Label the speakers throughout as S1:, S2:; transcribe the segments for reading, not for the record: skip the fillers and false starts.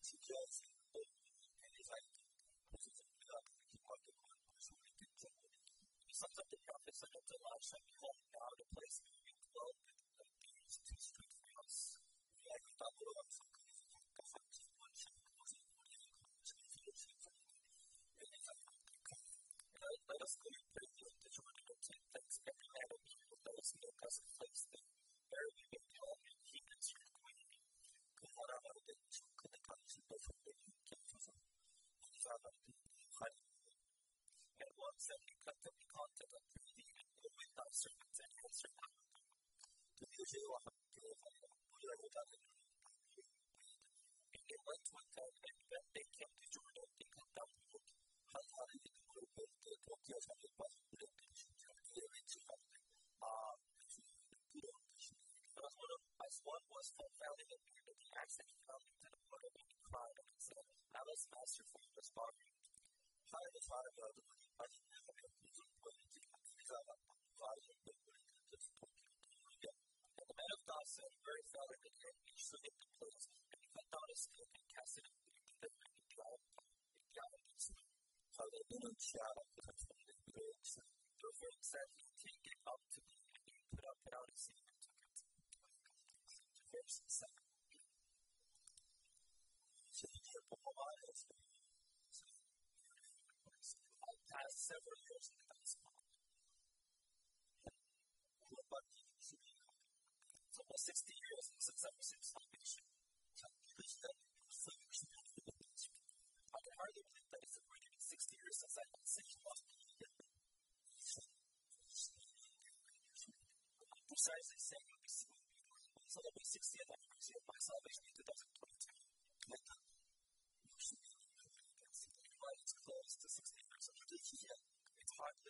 S1: Sons of the prophet said unto Elisha, Behold, now the place where you dwell is too strict for us. Let us go and pray thee unto Jordan and take place every man of you with those who make us a place there. There we may dwell and he answered accordingly. And one said, You cut them in content unto thee, and go with thy servants and answer not with them. And they went with them, and when they came to Jordan, they cut down the wood. As one was found in the axe that he found into the water, and he cried and said, Alas, master, for he was bothering me. And the man of God said, Very valiant again, each surveyed the place, and he cut down a stick and cast it into the river, and he drowned against it. Therefore he said, Take it up to me, and he put out his hand and took it. Verse 7. I passed several years in that spot. It's almost 60 years since I was in salvation. I can hardly believe that it's already been 60 years since I've been saved. Precisely saying so it'll be 60th anniversary of my salvation in 2022. But it's close to 60 years. It's hardly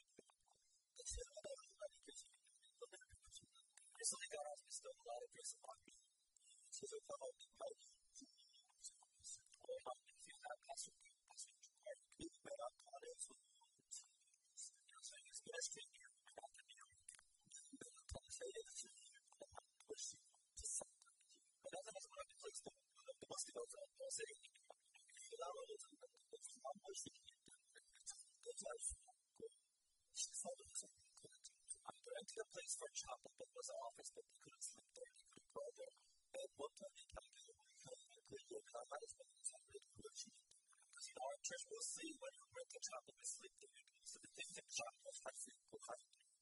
S1: recently God has bestowed a lot of grace upon me. So if you have Pastor I rented a place for a chapel, but it was an office, but they couldn't sleep there, they couldn't go there. And one time they came to because our church will see when you rent a chapel, they sleep there. So the different chapels have to go high.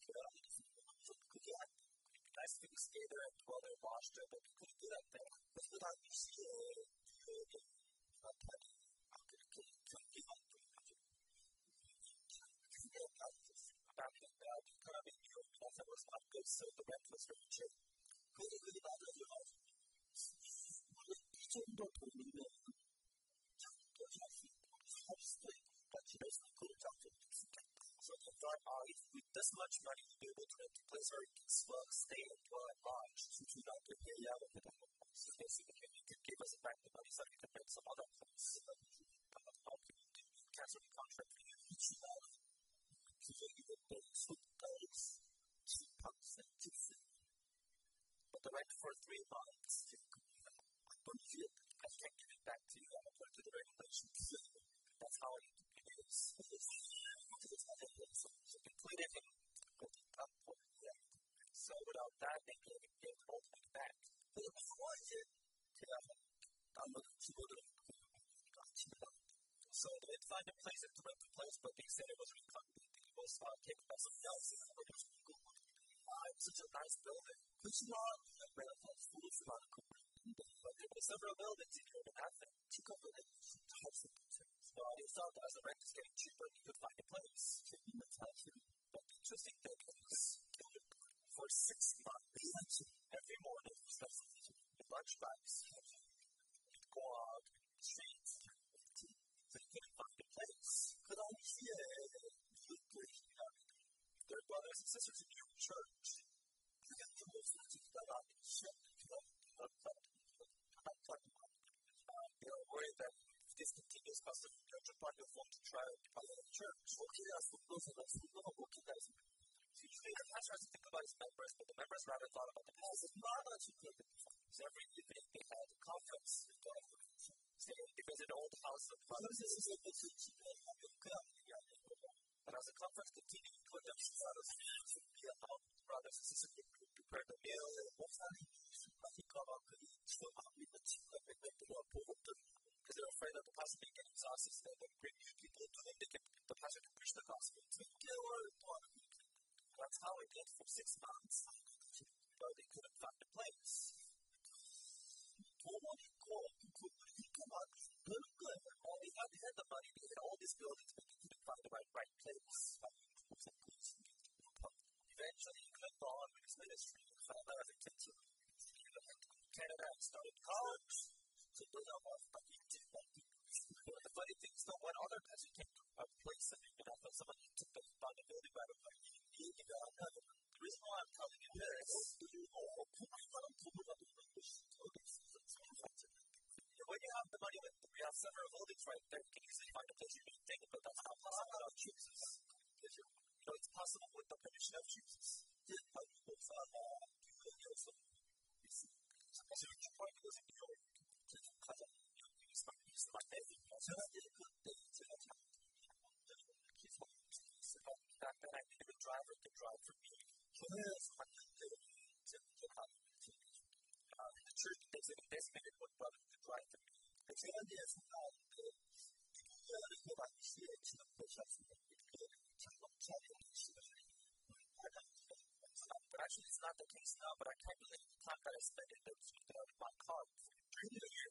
S1: Nice to stay there and dwell there, wash there, but we couldn't do that there. But the time you see that was not good, so the rent was very cheap. So they thought with this much money you'll be able to rent a place where you can stay and dwell and lodge. So basically you can give us back the money so we can rent some other place. Cancel the contract for you. But the rent for 3 months, I can't give it back to you. I'm according to the regulations. That's how it is. So completed him. So without that, they gave the whole thing back. So they didn't find a place to rent the place, but they said it was recovered. It was taken by somebody else. It was such a nice building. But there were several buildings in here, but nothing. So I thought as the rent is getting cheaper, you could find a place. But the interesting thing is, for 6 months, every morning, the lunch bags would go out in the streets. So you couldn't find a place. Their brothers and sisters in your church. They are worried that if this continues, Pastor, they'll jump on your phone to try to buy the church. Usually the pastor has to think about his members, but the members rather thought about the pastor. So every evening they had a conference. They visit old houses of brothers and sisters. But as the conference continued, he put them in front of brothers and sisters prepared the meal. Because they're afraid that the pastor may get exhausted, so they bring new people to whom the pastor can preach the gospel. That's how it did for 6 months, but they couldn't find a place. All they had the money, they had all these buildings, but they couldn't find the right place. Eventually, he clicked on with his ministry and found out in Canada and started college. The funny thing is that when other pastors came to a place and someone took the building right away. The reason why I'm telling you this, when you have the money, we have several buildings right there, you can easily find a place you can take it, but that's not possible without Jesus. It's possible with the permission of Jesus. So your point was in New York. He's my nephew. Back then I needed a driver to drive for me. The church designated one brother to drive for me. But actually it's not the case now, but I can't believe the time that I spent in my car during the year.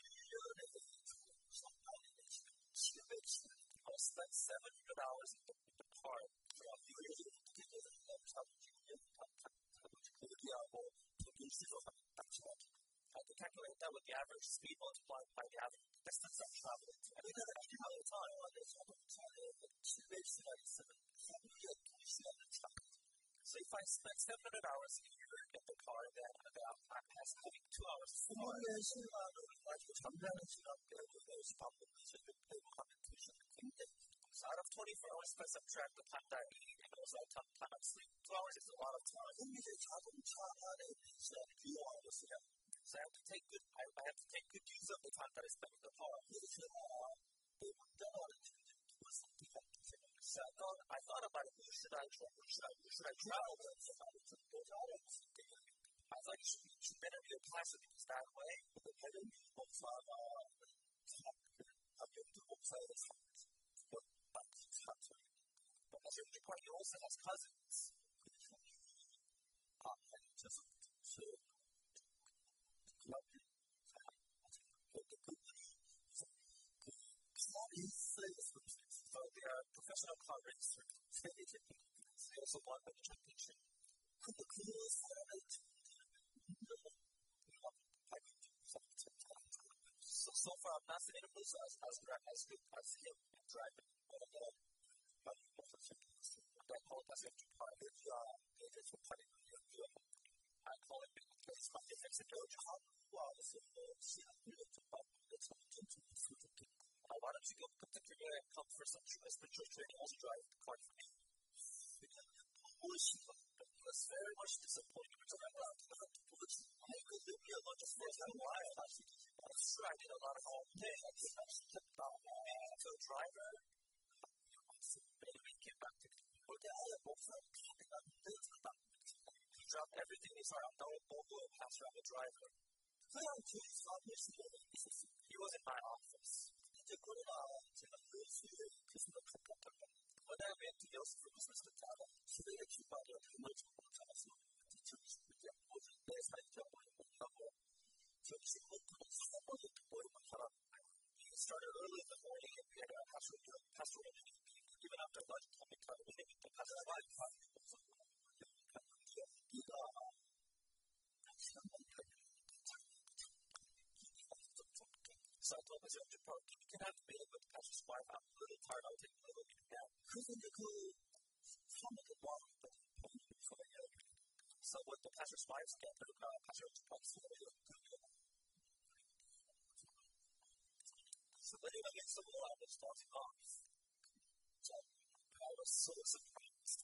S1: I spent 700 hours in the car throughout the years. I can calculate that with the average speed multiplied by the average distance I'm traveling. I mean, I do have a time on this. So if I spend 700 hours a year in the car, then I'm having 2 hours. So out of 24 hours, I subtract the time that I eat and also the time I sleep. 2 hours is a lot of time. So I have to take good use of the time that I spend in the car. So I thought about it. Who should I travel with? I thought you should better be a pastor because that way. But as your point, he also has cousins. So they are professional car racers. They also won the championship. So far, I'm not seeing him as good as him driving. I call it as a private party. I call it because it's my difference in Georgia. Why don't you go to Korea and come for some spiritual training, also drive the car for me? He was very much disappointed. I could live here alone just for a while. That's true, I did a lot of home things. I was a driver. Maybe we came back to he dropped everything. He said, I'm not a pastor, I'm a driver. He was in my office. When I went to Yosef for Christmas to travel, he started early in the morning and we had a pastoral meeting. Even after lunch, we had a meeting with the pastor's wife. So I told myself, you can have a meeting with the pastor's wife. I'm a little tired. I'll take a little bit now. So what the pastor's wife said, pastor's wife said, so when I get some more, I was starting off. So I was so surprised.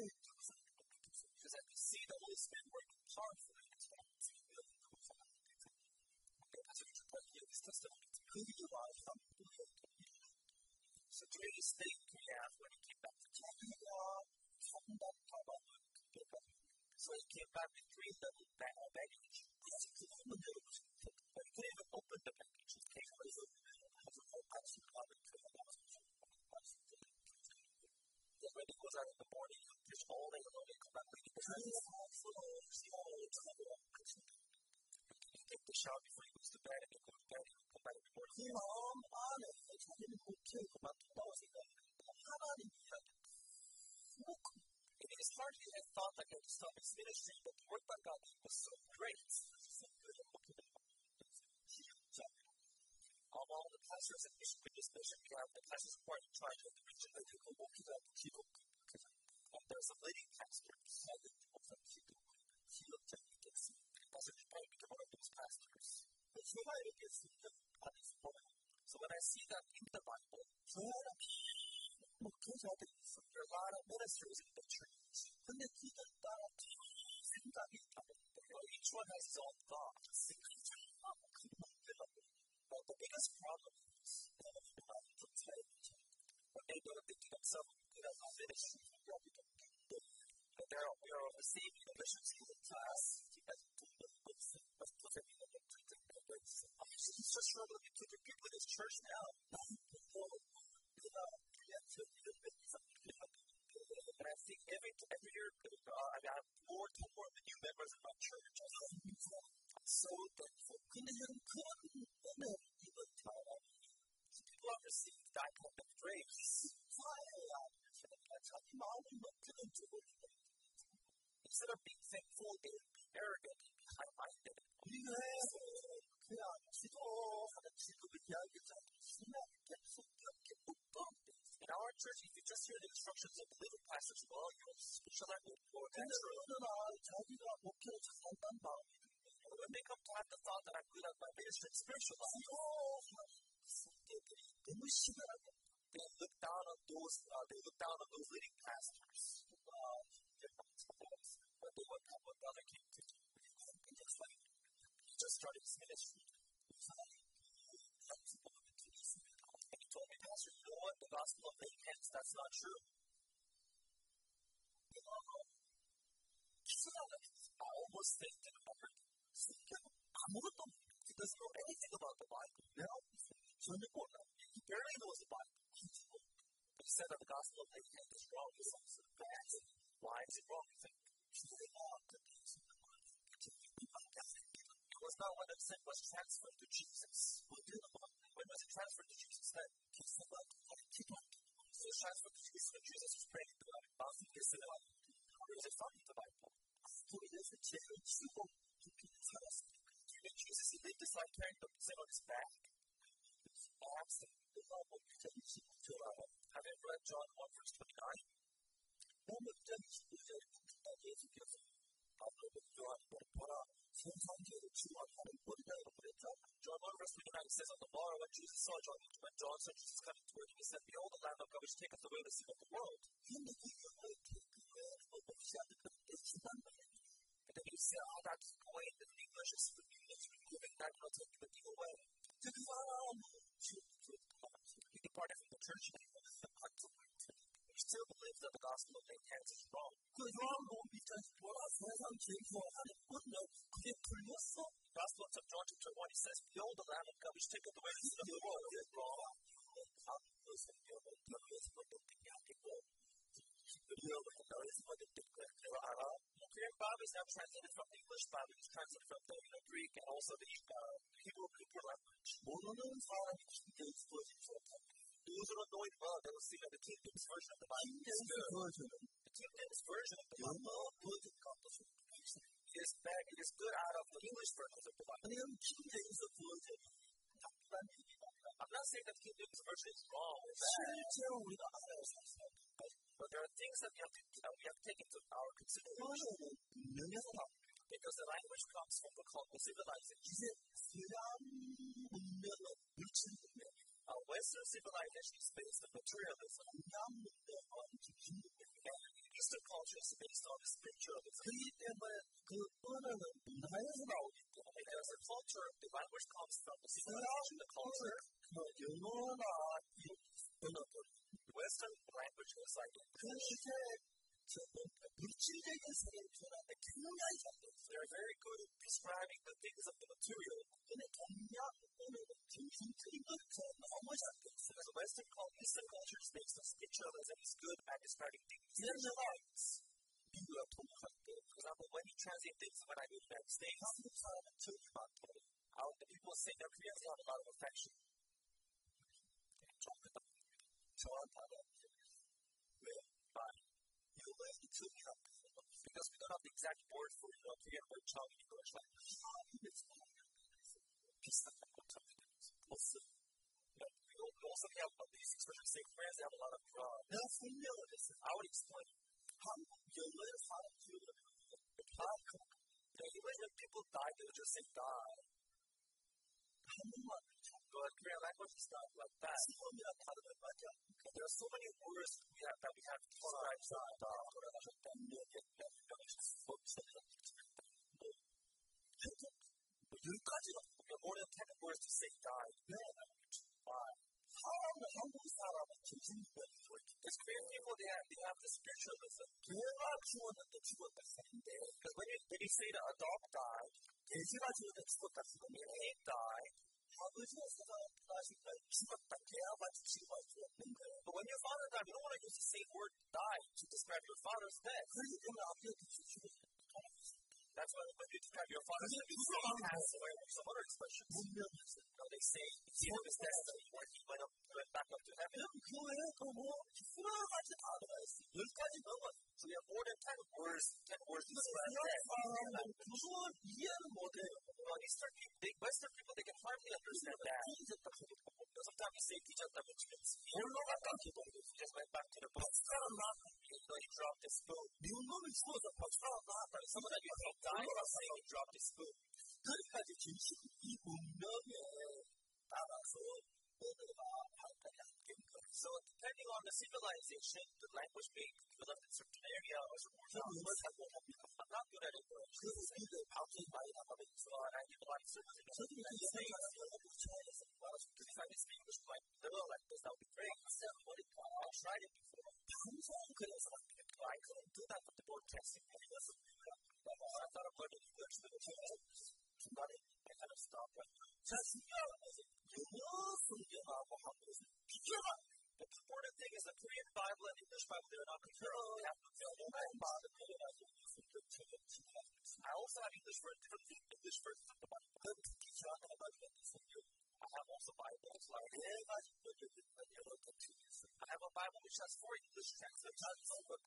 S1: Because I could see the Holy Spirit working hard for me. testimony to me. So today's thing we have when he came back to China. So he came back with 3 little baggage. But he couldn't even open the package. He came with when he goes out in the morning, he fish all day long and come back with the take the shower before he goes to bed and then go to bed and come back in the morning. It's hard to have thought that God stopped his ministry, but the work that God did was so great. Of all the pastors in this mission, we have the pastors who are in charge of the region. And there's a leading pastor. Pastor Japan became one of those pastors. So when I see that in the Bible, there are a lot of ministers in the church. Each one has his own God. But the biggest problem is when they don't think themselves good at ministry. And we are receiving the mission class. He's just struggling to compete with his church now. And I think every year I have more and more new members in my church. I'm so thankful. People have received that kind of grace. Instead of being thankful, they would be arrogant and be high-minded. In our church, if you just hear the instructions of the little pastors, well, you'll specialize with more natural. When they come to have the thought that I'm good at my ministry and spiritual life, they look down on those leading pastors. But they went up what God came to do. He just started his ministry. And he told me, Pastor, you know what? The gospel of laying hands, that's not true. I almost think that he doesn't know anything about the Bible. He barely knows the Bible. He said that the gospel of laying hands is wrong. Why is it wrong, you think? It was not when the sin was transferred to Jesus. When was it transferred to Jesus then? It was transferred to Jesus when Jesus was praying to God. Where is it from in the Bible? When Jesus lived his life carrying the sin on his back, I asked him, have you read John 1 verse 29? John 1 verse 29 says, on the morrow when John saw Jesus coming toward him, he said, behold the Lamb of God which taketh away the sin of the world. And then you say, that's going in English, it's removing that, taking the thing away. You departed from the church and you still believe that the gospel of laying hands is wrong. The gospel of John chapter 1, he says, behold the Lamb of God which taketh away the sin of the world. It is wrong. Korean Bible is now translated from the English Bible, it's translated from the Greek and also the Hebrew language. Those who don't know it well, they will see that the King James version of the Bible is good. The King James version of the Bible is bad. It is good out of the English version of the Bible. I'm not saying that the King James version is wrong or bad. But there are things that we have to take into our consideration. Because the language comes from the civilization. Western civilization is based on materialism. Eastern culture is based on spiritualism. There's a culture divided language comes from the civilization, the culture.
S2: 영어나 이런 언어들.
S1: Western language is like
S2: 물질적인 세계에서는 굉장히 잘 돼요.
S1: they're very good at describing the things of the material.
S2: 근데 동양 언어는 정신적인 것에 너무 잘 돼요.
S1: Because Eastern cultures makes us picture of as is good at describing things.
S2: 예를 미국과 통역할 때,
S1: for example, when you translate things when I go to the United States,
S2: 한국 사람은 정이 많고,
S1: the people say that Koreans have a lot of affection.
S2: 정확하다. 왜? 영어에서 정이 많고,
S1: because we don't have the exact word for Korean word chong in English language. We also have these expressions say Koreans have a lot of
S2: 내가 설명을 했어요.
S1: I would explain.
S2: 한국 영어의 사람 기억을
S1: when people die, they would just say die.
S2: 한국말
S1: But Korean language is not like that.
S2: 시험이랑 다른 걸 맞아.
S1: There are so many words that we have to describe die.
S2: 여기까지가
S1: more than 10 words to say die.
S2: 사람은 한국 사람은 정신병이
S1: Because Korean people, they have the spiritualism.
S2: 개가 죽었는데 죽었다 했는데
S1: Because when you say that a dog died,
S2: 돼지가 죽었는데 죽었다 했는데
S1: when an egg died,
S2: 아버지가 세상에 떠나시니까 죽었다 개와 같이 죽어가 죽었는 거예요.
S1: but when your father died, you don't want to use the same word die to describe your father's death.
S2: 그렇기 때문에 아버지가 죽었다.
S1: That's why when you describe your father's death, you say he passed away or some other expressions. They say it's the end of his destiny when he went back up to heaven.
S2: 그 외에 수많은 다 들어있어. 10가지 넘어요.
S1: So we have more than 10 words to describe death.
S2: 그걸 이해를 못해요.
S1: Western people, they can hardly understand that. Sometimes you say 뒤졌다, which means
S2: 올라갔다 기도.
S1: he just went back to the boat. He dropped his spoon.
S2: 미운 놈이 죽어서 박사가 나왔다.
S1: Someone that you hate died by saying he dropped his spoon.
S2: 그러니까 정신 이 운명에 따라서 언어가 발달이 안 된 거예요.
S1: So depending on the civilization, the language may be developed in certain area or certain I'm not good at it.
S2: 그래서 우리가 방송이 많이 나가면서
S1: I give a lot of services.
S2: 저들이 영어가 차이에서
S1: Because if I can speak English like little like this, that would be great. I tried it before.
S2: 방송 그래서
S1: I couldn't do that with the broadcasting. I thought of learning English, but 중간에 I kind of stopped right now.
S2: 자, 중요한 것은 영어 성경하고 한국에서 비교가
S1: The important thing is the Korean Bible and English Bible, they're not comparable. They have I also have English versions of the Bible. I have also Bibles like I have a Bible which has 4 English translations.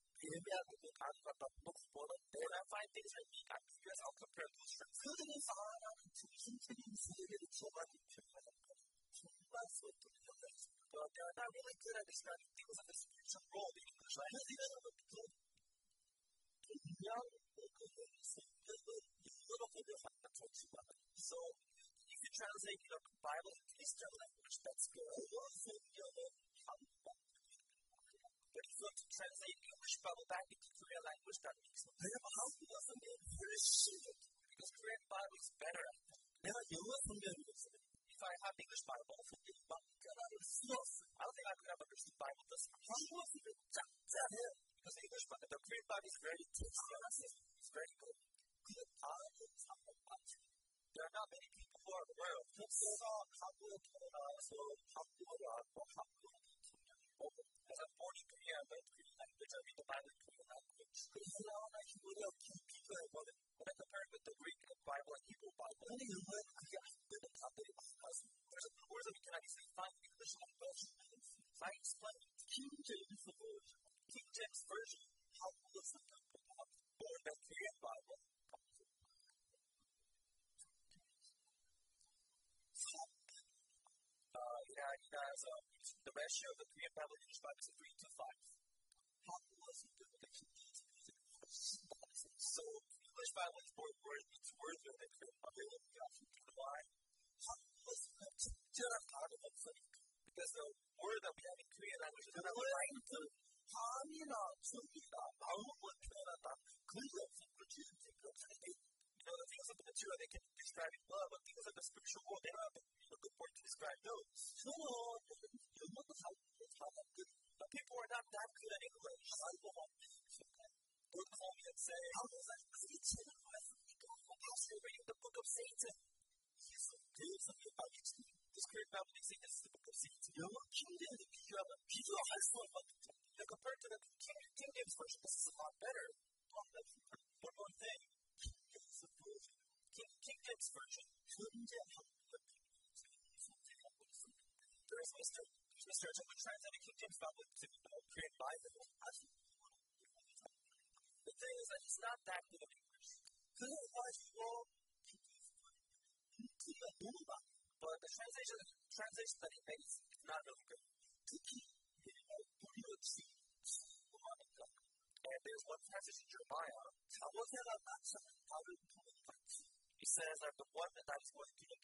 S1: When I find things that meet ambiguous, I'll compare those translations. But they're not really good at describing things of the spiritual role in English language. So, if you translate the Bible into Eastern language, that's good. But if you want to translate the English Bible back into Korean language, that makes no sense. Because Korean Bible is better at that. If I have English Bible, I don't think I could have understood Bible this much. Because the Korean Bible is very tasty. It's very good. There are not many people who are aware of this. As I'm born in Korea, I learned Korean language. I read the Bible in Korean language. When I compare it with the Greek Bible and Hebrew Bible, there's words that we cannot easily find in English language. If I explain it, King James Version, or the Korean Bible, it has the ratio of the Korean Bible and English Bible is 3:5. So English Bible is more worthier than Korean Bible. Why? Because the word that we have in Korean language is not right. The things of the material they can describe in love, but things like the spiritual world, they don't have a good word to describe those. But people are not that good at English. They'll call me and say, Pastor, reading the book of Satan. This Korean Bible, they say this is the book of Satan. Compared to the King James Version, this is a lot better. One more thing. King James Version. There is Mr. Jung who translated King James Bible to Korean Bible. The thing is that he's not that good at English. But the translation that he made is not really good. And there's one passage in Jeremiah. He says that the one that is going to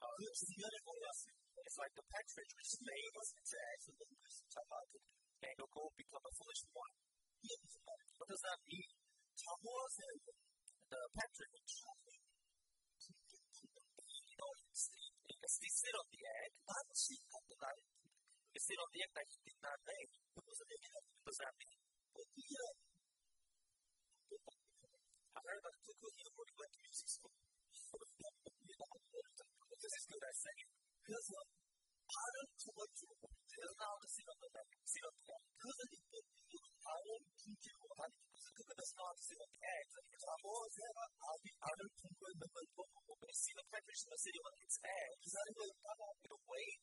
S1: it's like the partridge which is made into eggs and it'll go become a foolish one. What does that mean? The partridge, they sit on the egg. They sit on the egg that he did not lay. What does that mean? I heard about the cuckoo here where he went to music school. This is good at saying. He doesn't know how to sit on the egg. Sit on the egg. Because the cuckoo doesn't know how to sit on the egg. When you see the partridge sitting on its egg, it'll wait.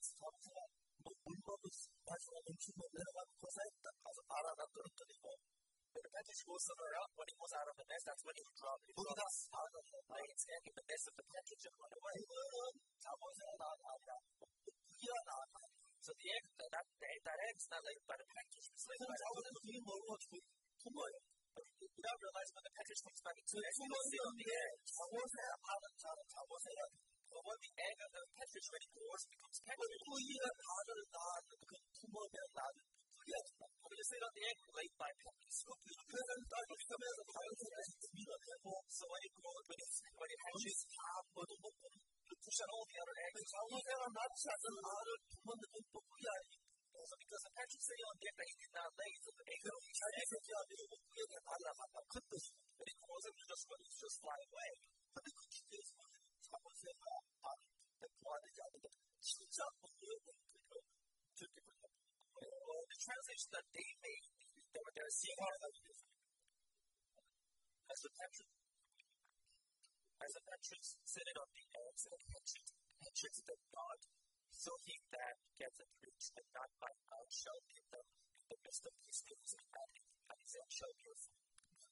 S1: When the partridge goes somewhere else, when it goes out of the nest, that's when it will drop. It will lay its egg in the nest of the partridge and run away. So the egg, that egg is not laid by the partridge, it's laid by the cuckoo. But you don't realize when the partridge comes back into the egg, it will sit on the egg. But when the egg of the partridge when it grows, it becomes partridge. When you sit on the egg laid by partridge, so when it grows, when it hatches, you push out all the other eggs. So because the partridge sitting on the egg that he did not lay, so the egg will when it grows, it will just fly away. The translation that they made, they're seeing as the partridge sitting on the eggs and hatches the God, so he that gets a breach and not by out shall give them in the midst of these things and his end shall be a fool.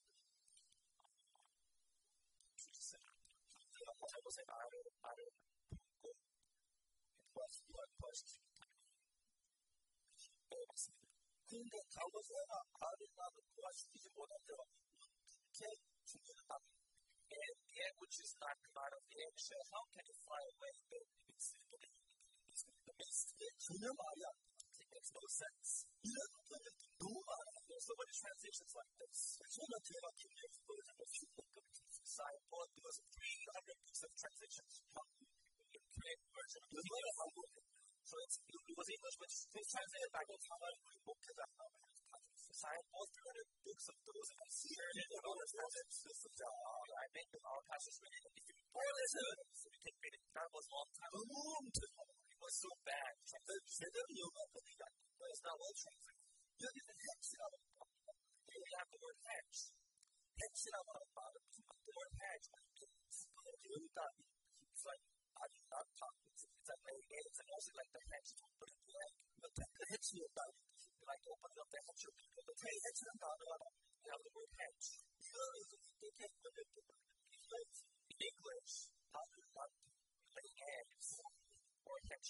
S1: 잘못의 말을 듣고 그런데 잘못의 말을 나도 부활시키지 못한대요. 이렇게 죽이는 답. And the egg which is not come out of the eggshell, how can it fly away in the midst? 전혀 말이 안 돼. It makes no sense. 이런 표현이 너무 많아요. There's so many translations like this. 저는 제가 김예수 버전을 So I bought those 300 books of translations in Korean version. So it was English, which was translated back in Tamil. So I bought 300 books of those and I shared it with other pastors. I made them our pastors read it. If you boil it, so we can read it. That was a long time ago. It was so bad. But it's not well translated. Here we have the word hedge. Hedge라고 하는 말은 the word hedge means it's like it's like laying eggs and also like the hedge to put in the egg. But the hedge is like opening up the hedge of people. The hedge는 단어가 we have the word hedge. In English, laying eggs or hedge.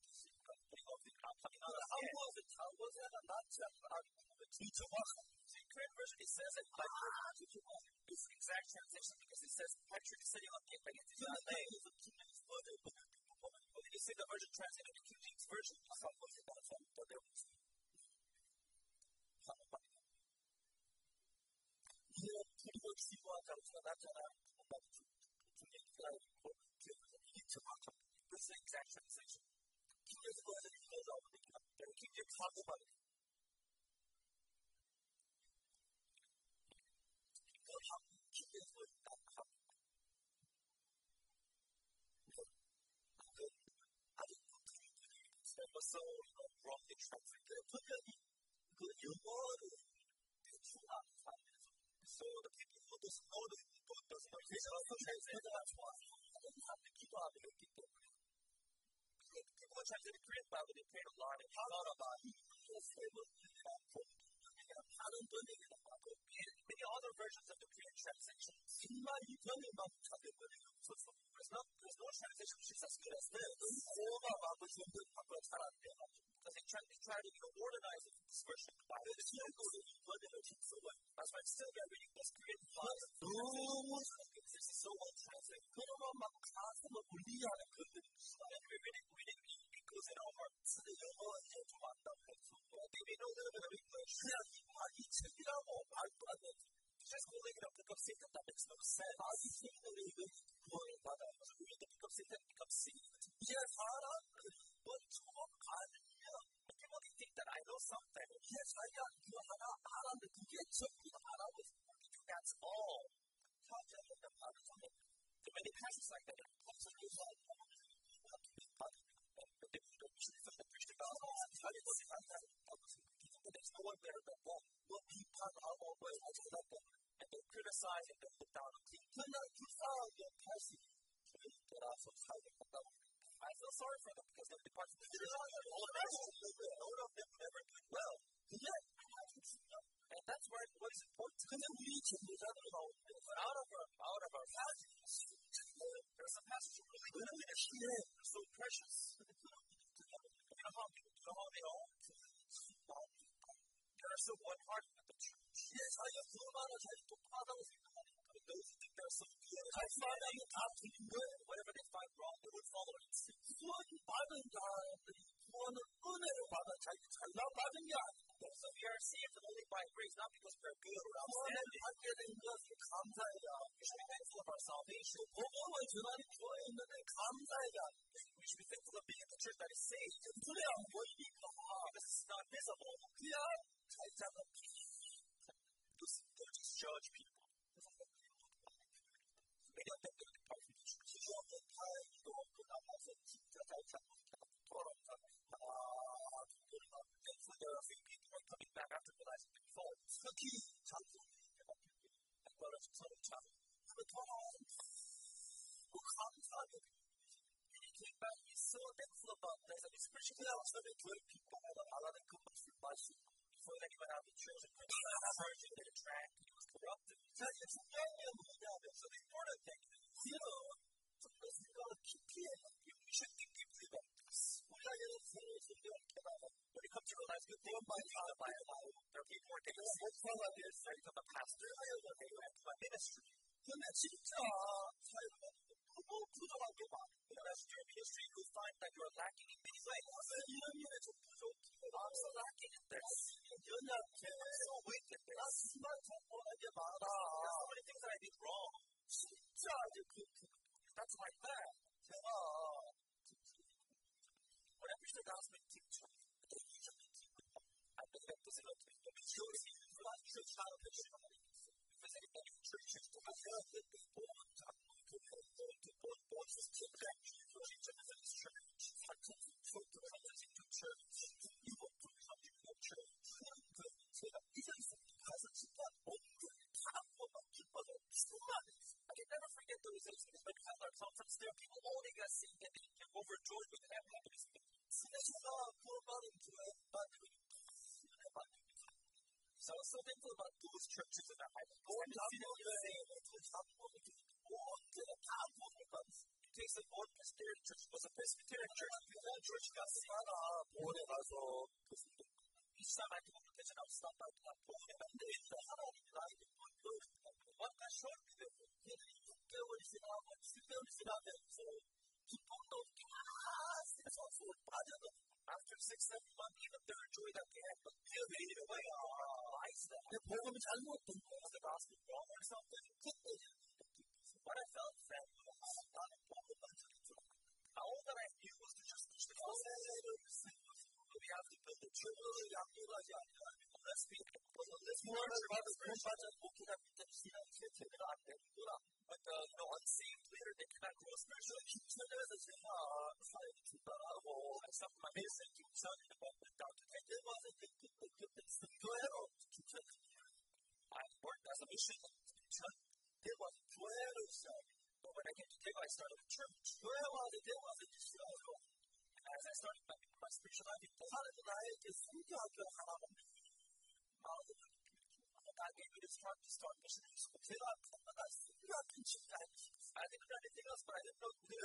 S1: 한국어에서 장보세가 낫지 않나? The Korean version it says it like it's the exact translation because it says Patrick sitting on the egg like it's not laying. When you see the version translated in the King James version, but there was 그리고 지구와 장수가 나타나
S2: 이게 정확합니다.
S1: This is the exact translation.
S2: 기계에서 이거라고 느끼나? 기계 사고가 이거 한국 기계에서 있다.
S1: It was so wrongly translated.
S2: 분명히 그 영어를 대충 아는 사람에서
S1: So the people who doesn't know
S2: 대사가 좋아서 하는 사람들 기도하며 했기 때문에
S1: people who translated Korean Bible, they prayed a lot and thought about it.
S2: 세 번역이나 본역이나 다른 번역이나 봐도
S1: Many other versions of the Korean translation,
S2: 정말 이 번역만 찾은 번역이 없어서
S1: there's no translation which is as good as this.
S2: 오바마고 정도 바꿔 잘 안 돼요.
S1: Because they try to modernize this version of the Bible.
S2: 실제로 이 번역을 직속을
S1: That's why I'm still reading this Korean Bible.
S2: 너무
S1: This is so well translated.
S2: 그러면 막 가슴을 울리하는 그들이
S1: And we read it, it goes in our hearts.
S2: 영어 이제 좀 안다고 해서
S1: They may know a little bit of English.
S2: 그냥 이 책이라고 말도 안 돼.
S1: Just holding it up to book Satan, that makes no sense.
S2: 이 책들이 이거 구원을 받아요.
S1: So we read the book of Satan, becomes saved.
S2: 이제 사람들이 뭔좀 알면
S1: People can think that I know something.
S2: 이제 자기가 그거 하나 알았는데 그게 전부 다 알아고 있어.
S1: That's all.
S2: 사자는 바로 전에
S1: There are many passages like that.
S2: 성서에서
S1: But they usually preach the gospel. There's no one better than them.
S2: 뭐 비판하고 뭐 잘났다.
S1: And they criticize and they look down on people.
S2: 그냥 불쌍하게 다시 돌아서 살겠다고.
S1: I feel sorry for them because they depart from the church.
S2: All of them never did well. 그게 아주 중요한.
S1: And that's what is important.
S2: 근데 우리 전도자들 가운데
S1: Out of our passages, there are some passages really good and they're so precious. You know how they are? They're so one-hearted with the church.
S2: 자기가 얼마나 자기 똑똑하다고 생각하니까
S1: Those who think they're so good,
S2: 말하면 다 틀린 거예요.
S1: whatever they find wrong, they would follow it.
S2: 구원 받은 자들이 구원을 은혜로 받아 자기 잘나 받은 게 아니고
S1: So we are saved only by grace, not because we're good or
S2: 구원을
S1: outstanding.
S2: 받게 된 것을 감사해야
S1: We should be thankful of our salvation.
S2: 복음을 전하는 교회에 있는데 감사해야
S1: We should be thankful of being in the church that is saved.
S2: 눈에 안 보이니까
S1: Because it's not visible.
S2: 그냥 살자가
S1: They'll just judge people. Many of them don't depart from the church.
S2: 수업은 다행히도 나가서 진짜 잘 찾고 돌아오니까
S1: Thankfully, there are a few people who are coming back after realizing their fault.
S2: 특히 장소에
S1: As well as some travel.
S2: 돌아와서 감사하게
S1: And he came back, he's so thankful about this, and he's preaching
S2: 그냥 저는 교회 빈방에다 나가는 그 말씀 마시고
S1: before that he went out to church and preached and they drank, he was corrupted.
S2: 자, 이제 중요한 게 뭐냐면
S1: So the important thing is,
S2: 우리는 좀더 생각을 깊이 해야 돼요.
S1: we should think deeply about this.
S2: 우리가 예를 들어 성경을 깨달아
S1: When it comes to realizing the thing about the Bible, there are people who are getting saved.
S2: 목사가 됐어.
S1: They become a pastor, they go into a ministry.
S2: 근데 진짜 사역을 너무 부족한 게 많아.
S1: As your ministry, you will find that you are lacking in many ways.
S2: 이런 일에 좀 부족해.
S1: I'm so lacking in this.
S2: 연약해.
S1: So weak in
S2: 나
S1: this.
S2: 수만 정보한 게 많아.
S1: There's so many things that I did wrong.
S2: 진짜 이제
S1: That's like that.
S2: 제가
S1: When I preach the gospel in teaching, I think that this is a majority of the church visiting many churches to have the born just to preach in this church. To church. You want to come to the church. 제가 이전에서 가서 진짜 온갖 사람과 기뻐서 수많은 I can never forget those instances when we have our conference there. People only got saved and they get overjoyed with that happiness.
S2: 신에서가 구원받은 교회 받으면
S1: So I was so thankful about those churches in that Bible.
S2: 온 장로교회, 그 장로교회, 언제나 다 구원을 받았어.
S1: It takes an old Presbyterian church, was a Presbyterian church,
S2: 그런 church 갔으나 보내 가서
S1: each time I go to the kitchen, I would stop by to that bowl.
S2: 근데 하나님이 나에게 보여줬다.
S1: What God showed me that
S2: 걔들이 6개월이 지나고 7개월이 지나면서 기쁨도 계속 빠져도
S1: after 6-7 months, even their joy that they had, but they faded away. Why is that?
S2: 내 복음이 잘못된 거야.
S1: Was the gospel wrong or something?
S2: 그때
S1: What I felt then was, have to build a church.
S2: 양육하지 않으면
S1: Let's be
S2: 구원을 받은 구원받은 목회자 밑에 신앙이 제대로 안 되는구나.
S1: But the unsaved leader, they cannot grow spiritually.
S2: 김천에서 제가 사역을 출발하고
S1: I started my ministry in Kim about the Dr.
S2: 그때 와서 그때 교회로 김천에
S1: I worked as a missionary in Kim.
S2: 대구와서 교회를 시작했어요.
S1: But when I came to Daegu, I started a church.
S2: 교회 와서 대구와서 시작하고
S1: As I started my spiritual life in Daegu,
S2: 하나님도 나에게 선교학교 하나만
S1: God gave me this heart to start missionary school.
S2: 제가 그때마다 선교학교 진짜
S1: I didn't know anything else, but I didn't know
S2: 내가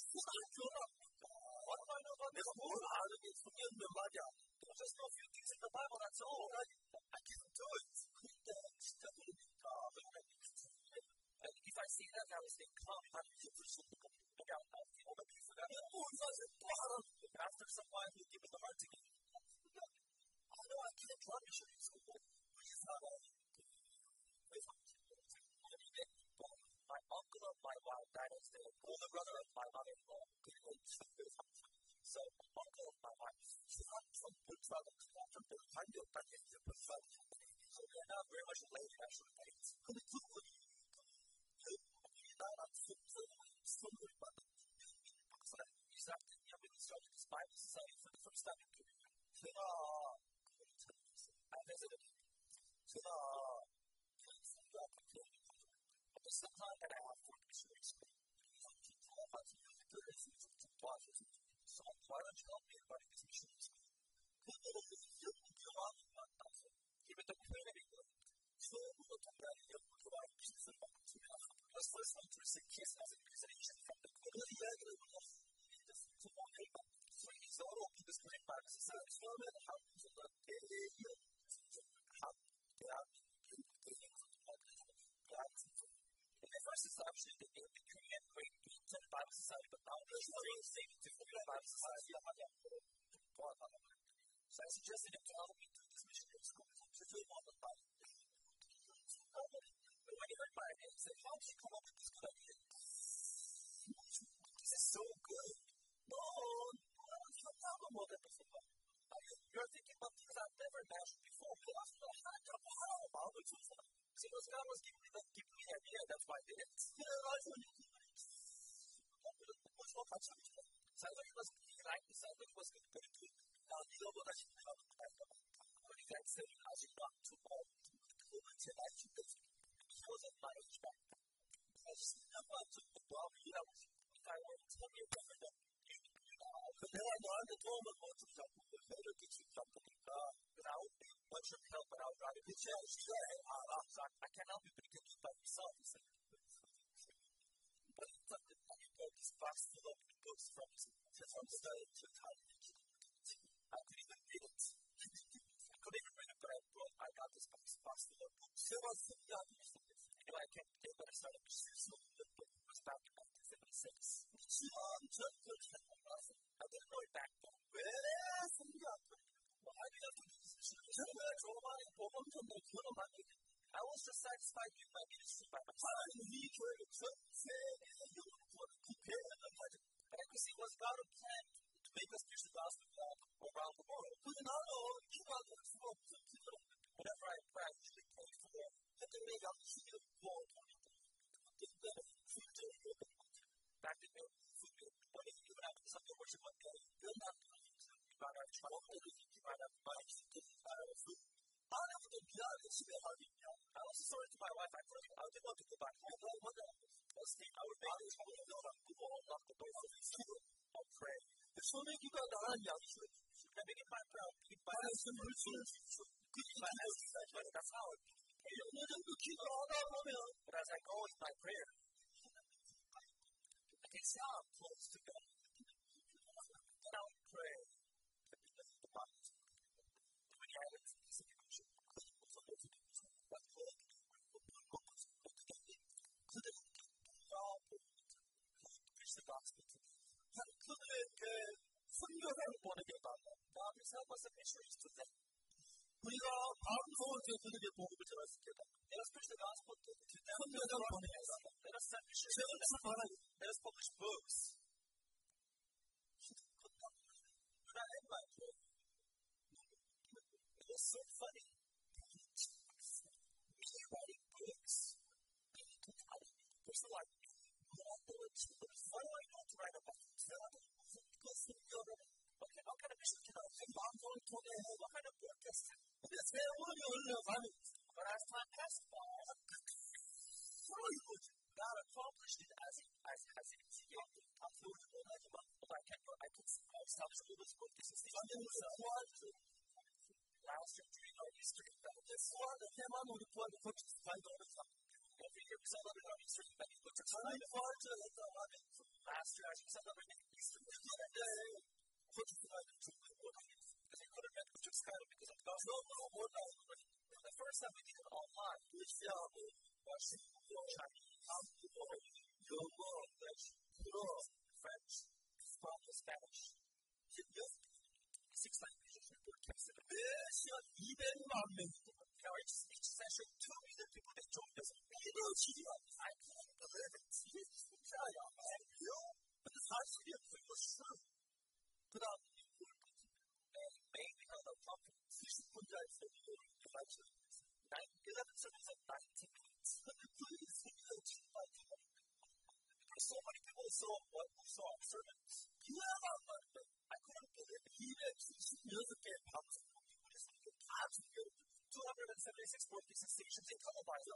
S1: what do I know about
S2: 내가 뭘 아는 게 성경 몇 마디야.
S1: There's just a few things in the Bible, that's all.
S2: I can't do it. 근데 진짜 그러니까
S1: And if I see that, I will say, come, I'm here for something. Maybe I'll feel maybe for that. After some while, he'll give me the heart to give.
S2: I know I can't run missionary school.
S1: My uncle of my wife died as the older brother of my mother-in-law. So, uncle of my wife, some Volkswagen from the kind of package of Volkswagen. So they're not very much related, actually.
S2: 근데 그분이 우리나라 선물을 받은
S1: He's after me when he started this Bible Society for the first time in Korea.
S2: 제가
S1: I visited him.
S2: 제가
S1: At the same time that I have for missionary school. So why don't you help me in running this missionary school? Give it the Queen of England. Let's first one to receive kiss as a presentation from the Queen. So he's all open this great Bible society. The first is actually the Korean Great Britain Bible Society, but now there's a very saving to Korean Bible Society. So I suggested him to help me do this missionary school. But when he heard my idea, he said, how did you come up with this good idea? This is so good. You're thinking about things I've never imagined before. See, because God was giving me the idea, that's why I did it. So I thought he liked this, I thought he was going to do it. But he said, I should not too old. He wasn't my age back then. If I were 10 years younger than
S2: 내가 너한테 도움을 못 주자고 해를 끼치지 않으니까
S1: I would be much of help, but I would rather be challenged. So I can't help you, but you can do it by yourself, he said. But it's like this box full of books from study to time. I couldn't even read it. I couldn't even read it, but I got this box full of books. Anyway, I came to Daegu and I started missionary school. It was back in 1976. I didn't know it back then. I was just satisfied with my ministry by myself. But I could see what God had planned to make us preach the gospel around the world. Whenever I pray, I usually pray for back in the when even after Sunday worship one day, you're not about our trouble, about our money, about our food. I was sorry to my wife. I didn't want to go back home. I would make it home and lock the door for these two. I'll pray. I begin my prayer. That's how it is. But as I go in my prayer, I can see how I'm close to God. Then I would pray. The Bible. When you have it, it's a situation. Preach the gospel to them. God has helped us as missionaries to them.
S2: 우리가 방송을 통해 그들에게 복음을 전했습니다.
S1: Let us preach the gospel to them.
S2: 선교사를 보내서
S1: Let us send missionaries.
S2: 책을 출판하고
S1: Let us publish books. When I end my prayer, was so funny. Me writing books, there's a lot of why do I not write about it? Okay, what kind of mission can I do? What kind of broadcast? But as time passed by, God accomplished it as it instigated. But I can establish all those broadcasts. Last year during our Easter event, every year we celebrate our Easter event. Last year as we celebrated Easter event, because we couldn't make it Skype because of gospel. The first time we did it online, French, Spanish, 6 languages we broadcasted. Each session, 2 million people that joined us. I couldn't believe it. But the sacrifice was true. And May we held a conference. 11 sermons of 90 minutes. So many people saw our sermons. I couldn't believe it. 276 broadcast stations in televised.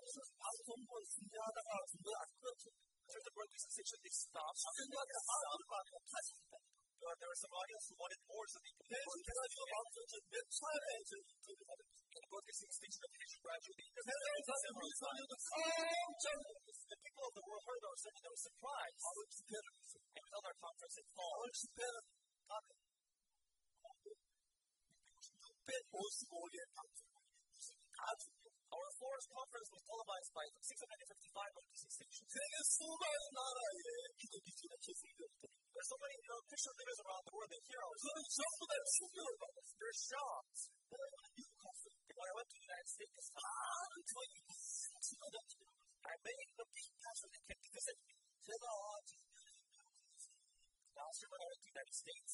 S1: After the broadcast station, they stopped. There were some audience who wanted more, so they could the broadcasting station of Asia gradually. The people of the world heard our sermon, they were surprised. And we held our conference in fall. Our Forest conference was televised by 655 broadcasting stations. There's so many Christian leaders around the world that hear our sermons. They're shocked. When I went to the United States this time, I made the big pastor that came to visit me. Last year when I went to the United States,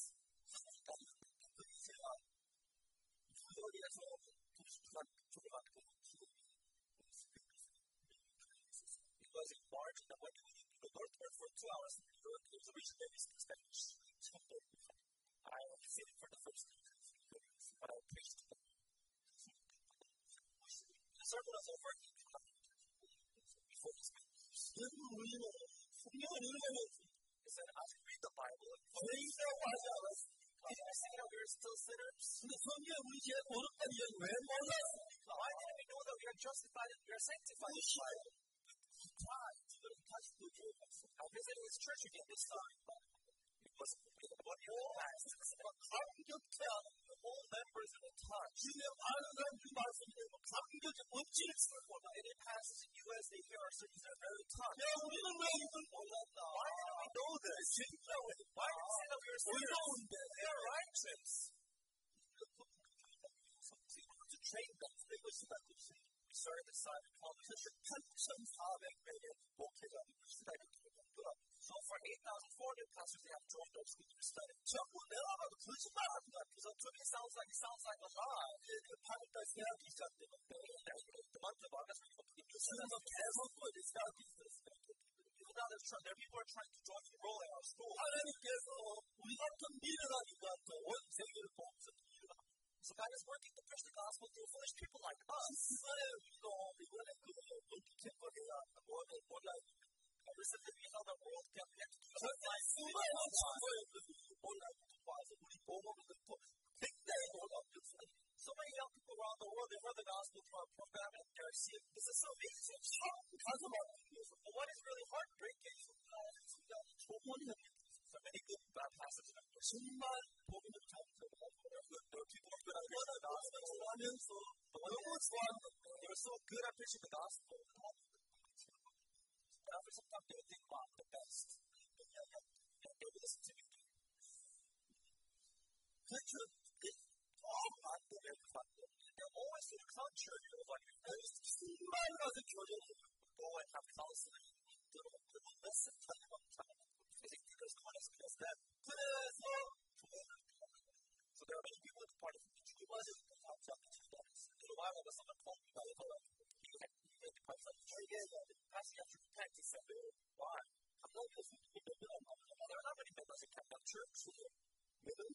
S1: it was in March, and I went to the northward for 2 hours. It was originally in Spanish. I visited for the first time, but I preached. The sermon was over before the speakers. He said, as we read the Bible, I say that we are still sinners. Why didn't we know that we are justified and we are sanctified? I visited his church again this time. It was 1 year past. The whole members in the touch. And in passages in the U.S., they hear our sermons are very touched. Why didn't we know this? Why did we say that we are sinners? They are righteous. To train them, they were we started the side of college. So for 8,400 pastors, they have joined our school to study. To me, it sounds like a lie. The month of August, we completely now there are people who are trying to join the role in our school. So God is working to push the gospel through foolish people like us. Recently, we held a world campaign to do so many young people around the world, they heard the gospel through our program and they're seeing this is so amazing. But what is really heartbreaking is so many good pastors in our church. There are people who are good at preaching the gospel. They were so good at preaching the gospel. After some time, they would think, wow, the best. And they would listen to me. They're always to the contrary of what you've noticed. Go and have counseling. They will listen to you all the time. They think because no one else does that. So there are many people in the party who was in the top chapter 2 that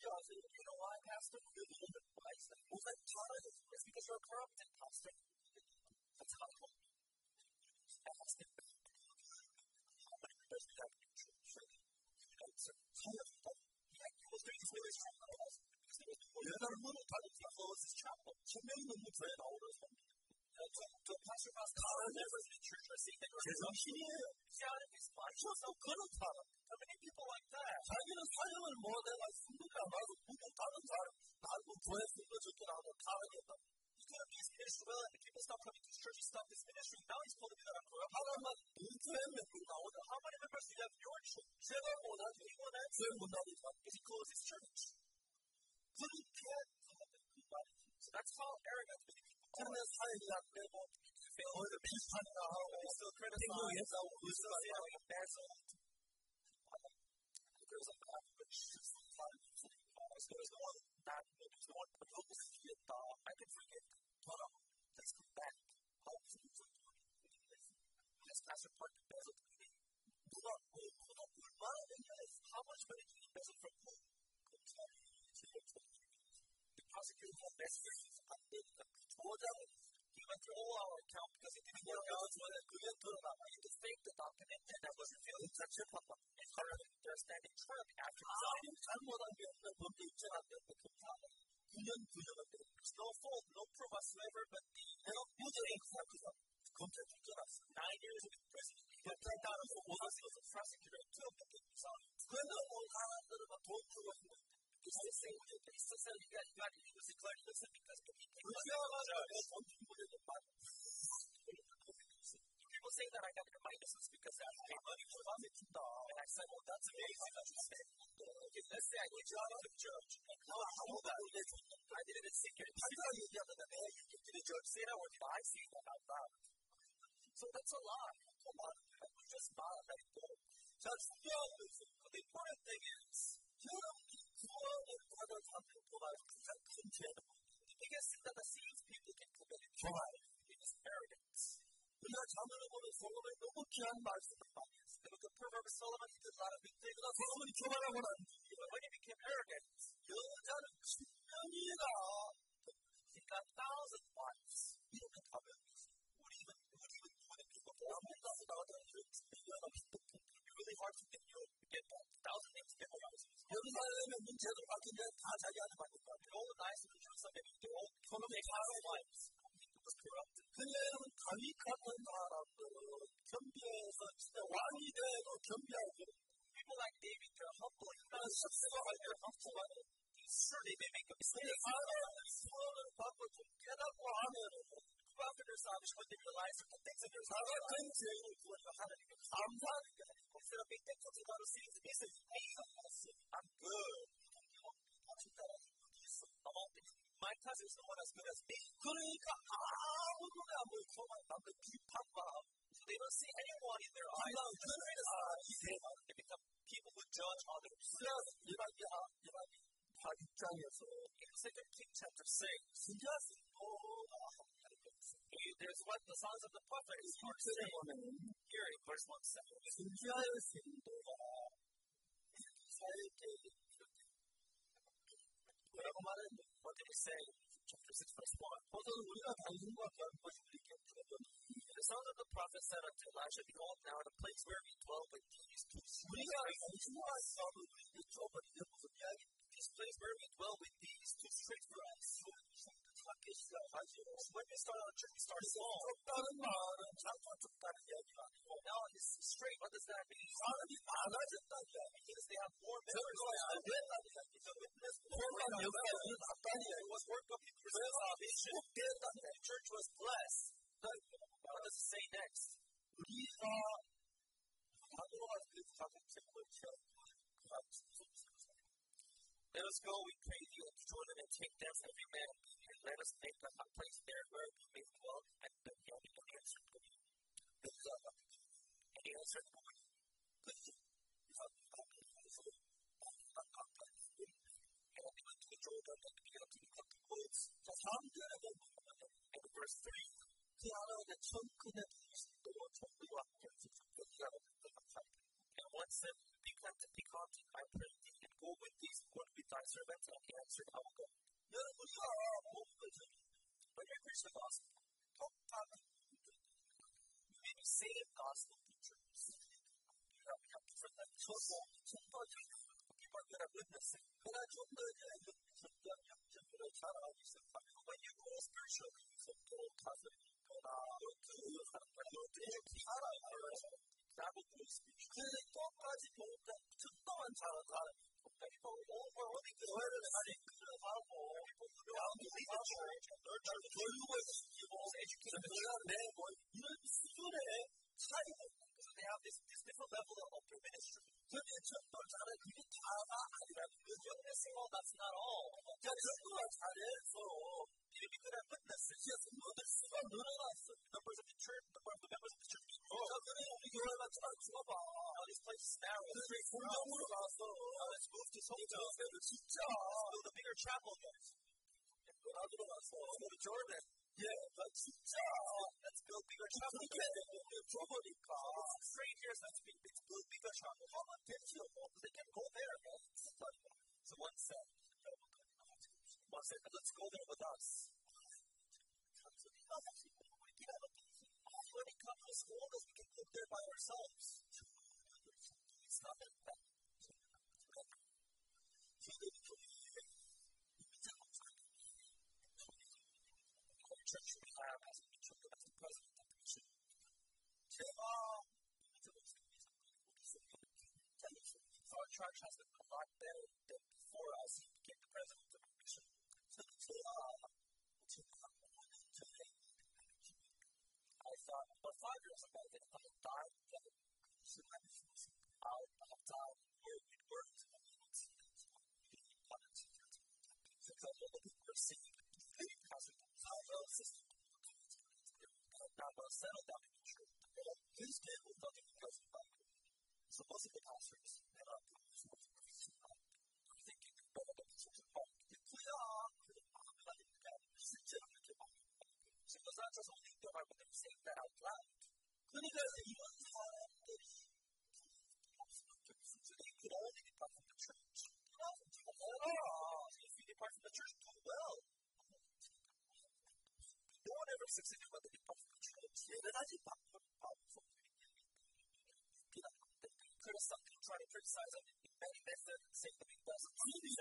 S2: 뭔지 아세요?
S1: You know why, Pastor? Why is that?
S2: 목사님 잘하셨어요.
S1: It's because you're corrupted, Pastor. That's how it works. Ask him. How many members do you have in your church? Answer. Yeah, he was doing his really strong.
S2: 여러분은 다른 Closes Chapel. 1000명이 넘는 교회 나오는 사람.
S1: The pastor was calling members in the church are saying that
S2: 제정신이에요.
S1: he's out of his mind.
S2: 그런 사람.
S1: How many people like that?
S2: 자기는 사역을 못해가 순간에 나도 보고 다른 사람 나도 교회 순간 적게 나도 다르겠다.
S1: He's doing his ministry well, and the people stop coming to his church, he stopped his ministry. Now he's told me that I'm corrupt.
S2: 하나만 교회 members 나오다.
S1: How many members do you have in your church?
S2: 제가 못하지.
S1: Anyone else?
S2: 교회 못 나오는 사람.
S1: Because he closed his church.
S2: 그렇게
S1: So that's how arrogant many people are.
S2: 그러면 사역이 안 되고 오히려 비판이나 하고
S1: Still criticize,
S2: 싸우고
S1: still feeling embezzled. There's a bad which is the time of the there's no one that there's no one to help us forget I can forget. Let's come back. How is it so good? Yes, Pastor Park embezzled from me. How much money did he embezzle from whom? The prosecutor had investigations on he went through all our account because he didn't work out he could fake the document and that was revealed in such a it's harder to understand in Trump after resigning.
S2: 잘못한 게 없는 법도 입증 안 되는 검사는 9년
S1: There's no fault, no proof whatsoever, but
S2: 내가 무죄인 사람들은 검찰 쫓겨났어.
S1: 9 years of imprisonment. But that was a prosecutor and 2 of them didn't resign.
S2: 그런데 온 사람들은 돈 주고 있는
S1: It's the same way they still said he was declared innocent because the people people say that I got my innocence because I paid money for it. And I said, well, that's amazing. Okay, let's say I get you out of the church. I did it in secret. Did the judge say that or did I say that out loud? So that's a lie. We just bought it.
S2: 자, 중요한 것은
S1: The important thing is
S2: 여러분이 구원을 받은 사람들보다 가장 큰 죄는
S1: the biggest sin that the saints people can commit is arrogance.
S2: 우리가 자문을 보면 솔로몬이 너무 귀한 말씀을 많이 했어요.
S1: The book of Proverbs, Solomon, he did a lot of big things.
S2: 솔로몬이 교만하고 난 뒤에
S1: But when he became arrogant,
S2: 여자는 10명이나
S1: he got 1,000 wives.
S2: 이렇게 가면 우리 집은 누구는 누가 아무것도 나가다 이런 여자가
S1: Really hard to get that 1,000 names together.
S2: 예루살렘의 문제도 바뀌면 다 자기한테 받을 거야.
S1: All the nice in Jerusalem, they all take out their wives. It was corrupted.
S2: 그냥 가위 같은 사람들은 겸비해서 진짜 왕이 되고 겸비하고
S1: People like David, they're humble.
S2: 습수할 때 섭수하고
S1: Sure, they may make a mistake.
S2: 하나님의 수원을 받고 좀 깨닫고 하면은
S1: After their salvation, when they realize the things of their
S2: 나가
S1: salvation,
S2: 된 죄를 구하니까 하나님께 감사하는 게 아니고
S1: instead of being thankful to God who sees this is me. I'm good. My cousin is no one as good as me.
S2: 그러니까 아무 눈에 안 보이고 남들 비판만 하고
S1: So they don't see anyone in their eyes. They become people who judge others.
S2: 예방이 8장에서
S1: In 2 Kings chapter 6, there's what the sons of the prophet is saying here in verse 1-7.
S2: 순지하의 신도가 이사에게 뭐라고 말했는데
S1: What did he say? Chapter 6, verse 1.
S2: 보통 우리가 당신과 결혼하신 분께 물어보니
S1: The sons of the prophet said unto Elisha, Behold, now the place where we dwell with these two
S2: 우리가 당신과 싸움을 우리에게 줘버리는 무슨 이야기
S1: this place where we dwell with these too straight for us.
S2: 작게 시작하죠.
S1: When we start our church, we start small.
S2: 좁다는 말은 작고 좁다는 이야기가 아니고
S1: Now it's straight. What does that mean?
S2: 사람이 많아졌다는 이야기.
S1: Because they have more members.
S2: 안 된다는 이야기.
S1: The witness
S2: 그러니까 여기가 낫다는 이야기.
S1: it was work of increased salvation. The church was blessed. What does it say next?
S2: 우리가 하도록 할 때 가장 책임을 취하고
S1: Let us go, we pray thee, unto Jordan, and take thence every man of thee, and let us make a place there where we may dwell, and the young and answered the Lord. And he answered the Lord. And he went to Jordan, and began to cut the woods. And verse 3.
S2: 그 하나님의 천근의 부르심도 천국과 함께 여기가
S1: And one said, Be content, I pray thee, and go with these, go with thy servants, and he answered, I will go.
S2: 여러분, 우리가 복음을 전해.
S1: When you preach the gospel, you may be saved gospel preachers. You have different levels. People are good at witnessing.
S2: 그러나 좀 더 성경 영적으로 자라가기 시작하면
S1: When you grow spiritually,
S2: 속도 가슴이거나
S1: that will grow spiritually.
S2: 그래서 똑같이 복음을 특동한 사람 people only 교회를 하고 양육하고 교육을 시키고 내고 이런 수준의 차이가
S1: So they have this different level of their ministry.
S2: 그게 전도자는 그게 다가 아니라는 거죠.
S1: Witnessing, that's not all.
S2: 전도가 잘해서
S1: You be good at witnessing.
S2: 그래서 너들 수가 늘어났어.
S1: Numbers of the church, the members of the church grow.
S2: 자, 그래 우리 교회가 잘 죽어봐.
S1: Now this place is narrow.
S2: 그래 공동으로 가서
S1: Let's move to Songja.
S2: 진짜
S1: Let's build a bigger chapel, guys.
S2: 나도 가서
S1: Let's go to Jordan.
S2: 예, 나 진짜
S1: Let's build bigger chapel.
S2: 그렇게 좁으니까
S1: It's straight here, so let's build bigger chapel.
S2: 하면 되지요.
S1: They can go there, man. So one said, let's go there with us. When he comes to school, we can go there by ourselves. It's not that bad. Church we have as a president of the mission. Our church has been a lot better than before us. He became the president of the mission. I thought, but 5 years ago, if I had died, then I would have died where we were. Because all the people were seeing because of the system. Now, I'm going to settle down in the church. This day was nothing because of that. So most of the pastors and our pastors are thinking better than pastors at home. So it's not just only the Bible that saying that out loud.
S2: 그러니까 이런 사람들이
S1: So they could only depart from the church. If you depart from the church, do well. No one ever succeeded when they depart from the church. Try to criticize them in many methods and say that it doesn't.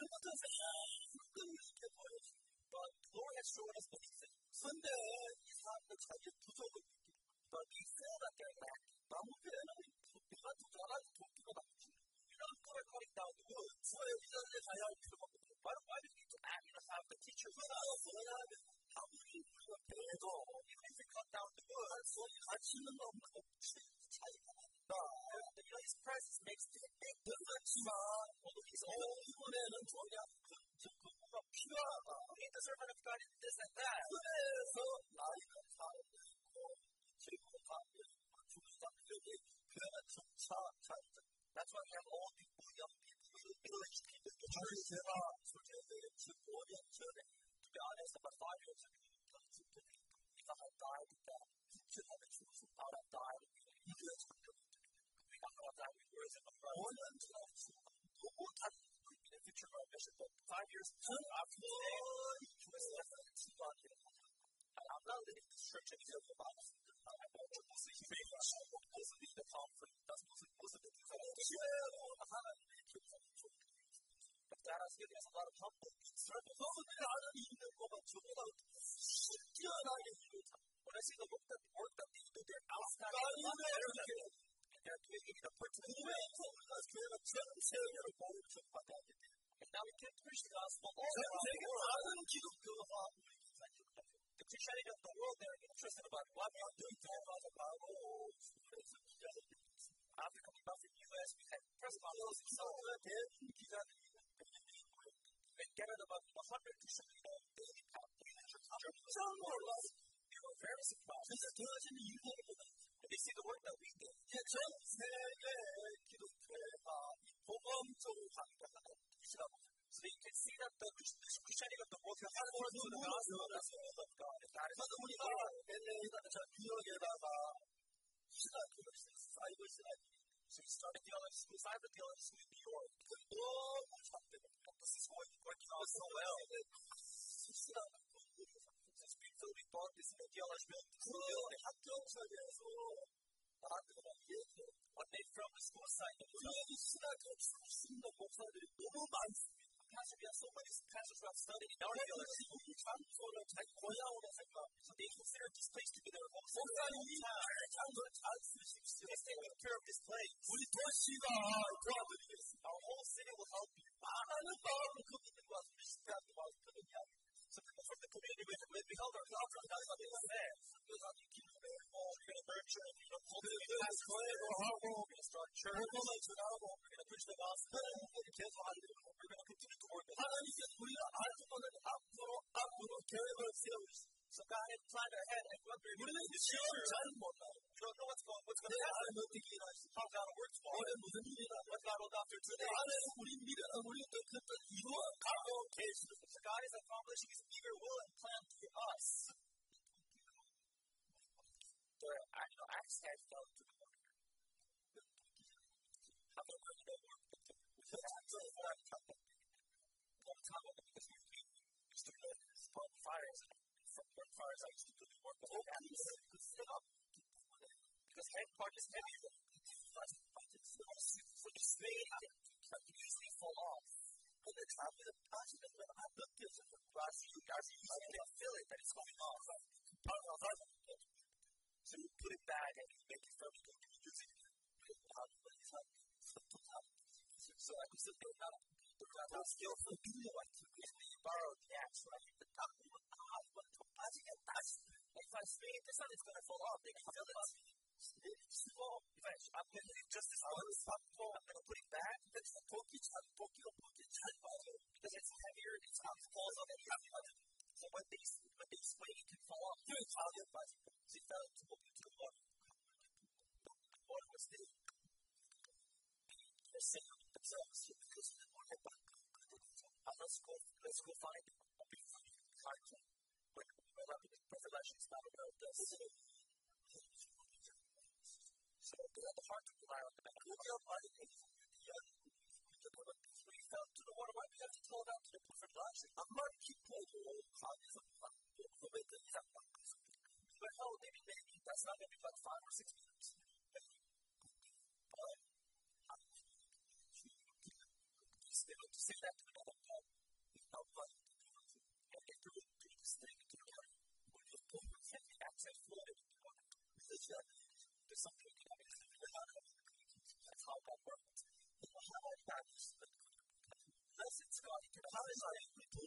S1: But the Lord has shown us many things.
S2: 근데 이 사람들 자기 부족을
S1: But we feel that they're lacking.
S2: 나무에는 도끼가 두 가지 도끼가 나쁘지.
S1: You're not good at cutting down the wood.
S2: 수혜비자들에 가야 할 필요가 없고.
S1: Why do you need to add and have the teachers?
S2: 뭐냐면 아무리 우리가 배도
S1: Even if you cut down the wood,
S2: 소리 가치는 없는 차이가 난다.
S1: His presence makes it big.
S2: 그렇지만 이번에는 뭐냐 정부가 필요하다.
S1: We need the servant of God in this and that.
S2: 그래서 나이는 사람도 있고 젊은 사람도 있고 죽은 사람들이 그냥 점차 차이다.
S1: That's why we have old people, young people, middle-aged people.
S2: 제가 솔직히 15년 전에
S1: To be honest, about 5 years ago, if I had died with that, I would have died in the we got out of that, we were in the front.
S2: 5년 전에 너무 다른
S1: In the future of our mission, but 5 years after today, I'm not leading this church anymore. I'm mostly leading the conference. That's most of the things I do. But God has given us a lot of humble service.
S2: 그분들이 아는 있는 것만 저보다 뛰어나게 이루다.
S1: When I see the work that they do, they're outside. And they're doing it in a particular way.
S2: 그래서 우리가 교회가 전 세계로 복음을 전파하게 돼.
S1: And now we can preach the gospel all
S2: 전
S1: around the
S2: 세계
S1: world.
S2: 많은 기독교가
S1: The Christianity of the world, they're interested about what we are doing. After coming back from the U.S., we had press conferences in South We gathered about 100 Christian daily We were very surprised. And they see the work that we did.
S2: 전 세계 기독교회가 복음적으로 강조하는 것이라고.
S1: So you can see that the Christianity of the world has more to the gospel than the will of God. And that is
S2: 그래서 우리가 LA에다가 뉴욕에다가 신학교를 쌓이고 있으나
S1: So he started theology school. So I have a theology school in New York. 너무 잘되고 this is working out so well. Since we bought this theology building, 학교에서 나한테 얘기해. What they from the school side. 우리 신학교 출신의 목사들이 너무 많습니다. Pastor, we have so many pastors who have studied in our theology. 장소를 자기 고향으로 생각. So they consider this place to be their home. 목사님이 장소를 잘 쓰십시오. Let's take care of this place. 우리 도시가 도와드리겠습니다. Our whole city will help you. 많은 마음을 그분들과 우리 집회하고 왔거든요. So people from the community, when we held our conference, that's what they said. We're going to nurture and cultivate we're going to start church. We're going to preach the gospel. We're going to continue to work with So God had planned ahead and what we're doing in the future. We don't know what's going to happen. How God will work tomorrow. What God will do after today. So God is accomplishing His eager will and plan through us. Acts had fell to the water. However, we have to long time ago because we used to start fires and from fires I used to do the work of all hands because head part is heavy. So this way can easily fall off. When the time is passing, when I look at it, you can feel it that it's coming off. So you put it back and you make it firm, you can use it. So I was thinking about the skill for doing what you borrow the axe, right? If I swing it, the sun is going to fall off. They can feel it. I'm going to do just this one. I'm going to put it back. Because it's heavier, it falls off and so when they swing, it can fall off. So it fell into the water. The water was there. They're saying themselves, because of the water. Let's go find it. When Prophet Elisha is not aware of this. So they had the heart to rely on the man. We fell to the water. Why do we have to tell that to the Prophet Elisha? But hell, maybe that's not going to be like 5 or 6 minutes. He's able to say that to the other man. And they threw this thing into the water. When you pull your head, the access floated into the water. There's something we can have in the That's how that worked. Unless it's God, how is our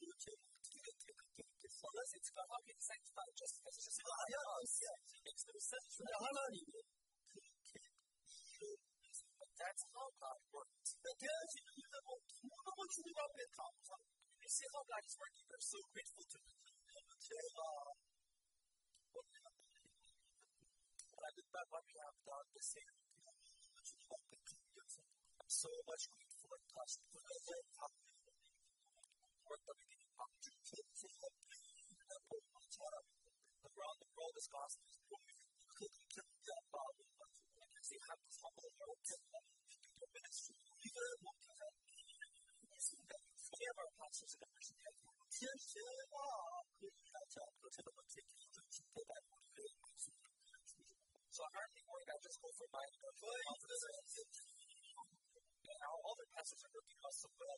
S1: unless it's God, how can He sanctify just as it's just He makes no sense for that. That's how God works. You see how God is working, we're so grateful to Him. When I look back what we have done this year, I'm so much grateful and touched for the work that we did in Hangzhou. Around the world, this gospel is growing. Because they have this humble heart to do their ministry. We have our pastors and members in heaven. So I hardly work, I just go for my confidence. And our other pastors are working out so well.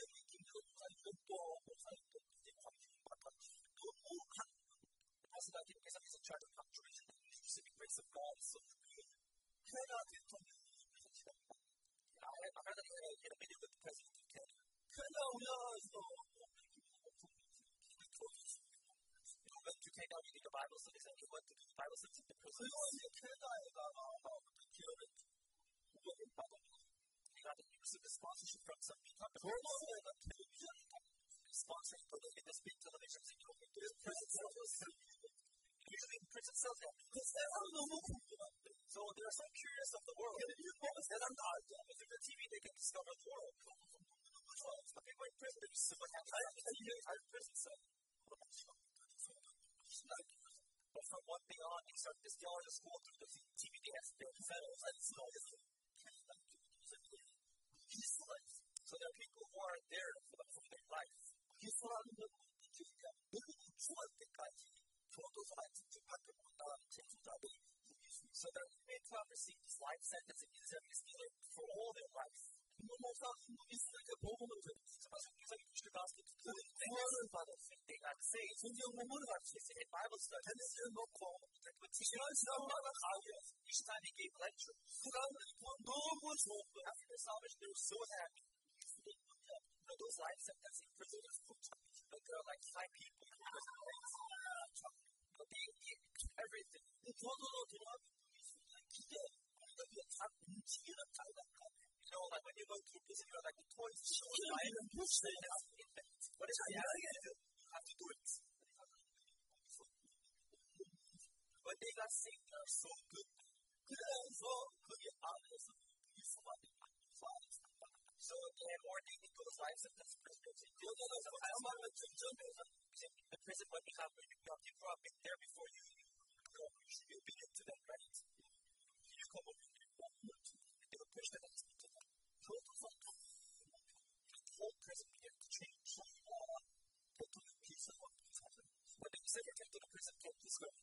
S1: The pastor that is in charge of punctuation, the specific grace of God is so good. I heard that he had a meeting with the president of Kenya. He went to Kenya reading the Bible studies and he went to do the Bible studies in the prison. He got the use of the sponsorship from some big companies. Sponsoring for the big televisions in Europe. Usually in prison cells, so they are so curious of the world. With the TV, they can discover the world. But people in prison, they just sit like entire prison cell. But from one day on, they started this theology school through the TV. They have their fellows. So there are people who are there for their life.
S2: 기술하는 건 그냥 너무 추할 때까지 교도소 같은 집밖에 못 나가는 재수자들이
S1: So they're made to have received this life sentence and use every skill for all their life.
S2: 김문모사 한국인들에게 복음을 전했어요.
S1: So as we preach the gospel to them,
S2: 구원을 받았어요.
S1: they got saved.
S2: 성경 공부를 가르쳤어요.
S1: They did Bible studies.
S2: 테니스를 놓고
S1: 지난
S2: 시간마다 강의했어요.
S1: Each time he gave lectures.
S2: 그 사람들이 너무 좋은 거예요.
S1: After their salvation, they were so happy. Those life sentences in prison is but there are like 5 people in prison. But they get everything.
S2: 교도로 들어가면 기대 다 움직이는 장난감.
S1: Like when you go to prison, you're like the toys to show
S2: the life and push it.
S1: What is that? You have to do it. When they got saved, they are so good.
S2: 그래서 그게 안에서 이수만이
S1: So again, ordained into those life sentence prisoners. The prison when you have people who have been there before you, you should be obedient to them, right? You come over here, they will push them into them. The whole prison began to change. When the secretary to the prison came to school,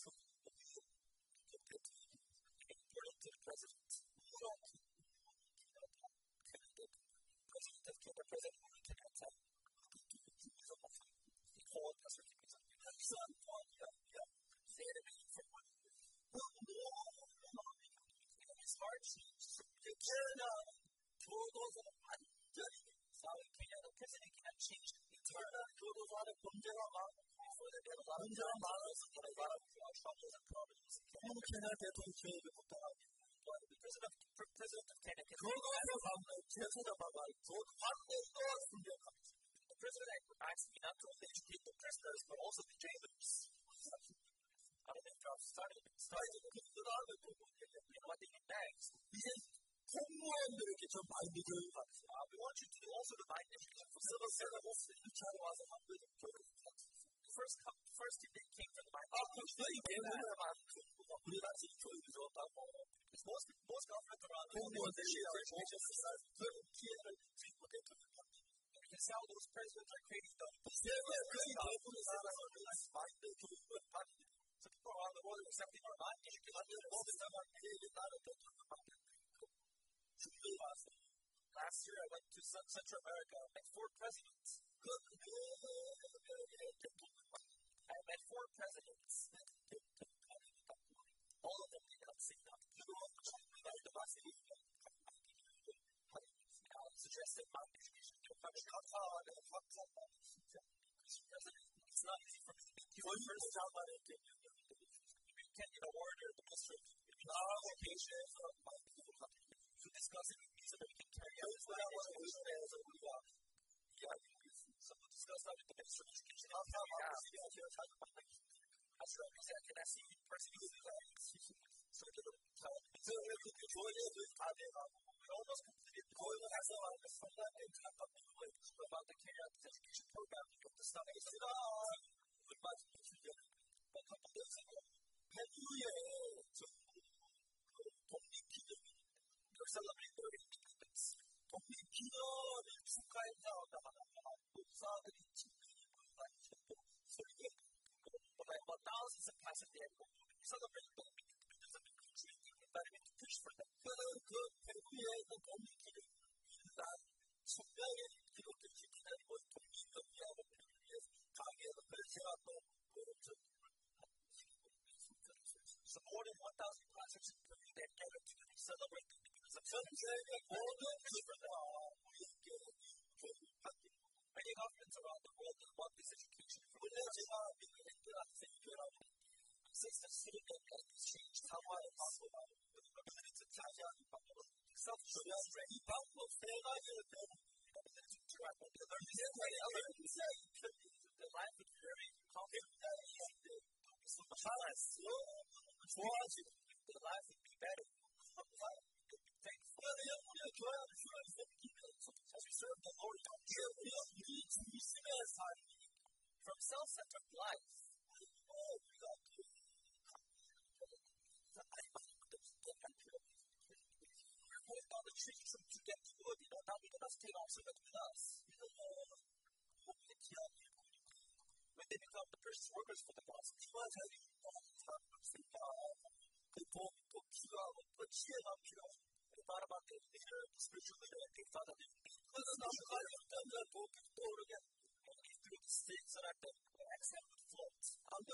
S1: important to the president. The president cannot tell. He called us for him. His heart changed. The president cannot change the entire before they have a lot of troubles and problems. But the president of Canada can the president actually not only educate the prisoners but also the jailers. I don't know if y'all started. And what they did next.
S2: 공무원들에게 좀 많이 믿어요.
S1: We want you to also divide education for civil servants. First they came from the Bible. Most governments around the world how those presidents are creating them. So people around the world are accepting our Last year I went to Central America. I met 4 presidents. I met 4 presidents. All of them did not see them. Suggested my education to a country. It's not easy for me to meet you. First job I did. You can't get a word or the district. Education to discuss it with me so that we can carry out this education. So we'll discuss that with the Minister of Education. After I said, can I see you in person? So we almost completed the goal about the carry out this education program. We got to start a couple of days ago. They're celebrating their independence. About thousands of pastors there celebrating their independence of the country and invited me to preach for them. So more than 1,000 pastors in Peru that gathered together to celebrate the independence of country. Many governments around the world want this education for since the student has changed how I am with the ability to self-restraint, the ability to interact with others, the life is very complicated. So much less. The life would be better. As we serve the Lord, from self-centered life, we're putting down the trees to get wood, not even us take our servant with us. When they become the first workers for the gospel, they thought about the leader, the spiritual leader, and they thought that they would be through the state so that the accent would float.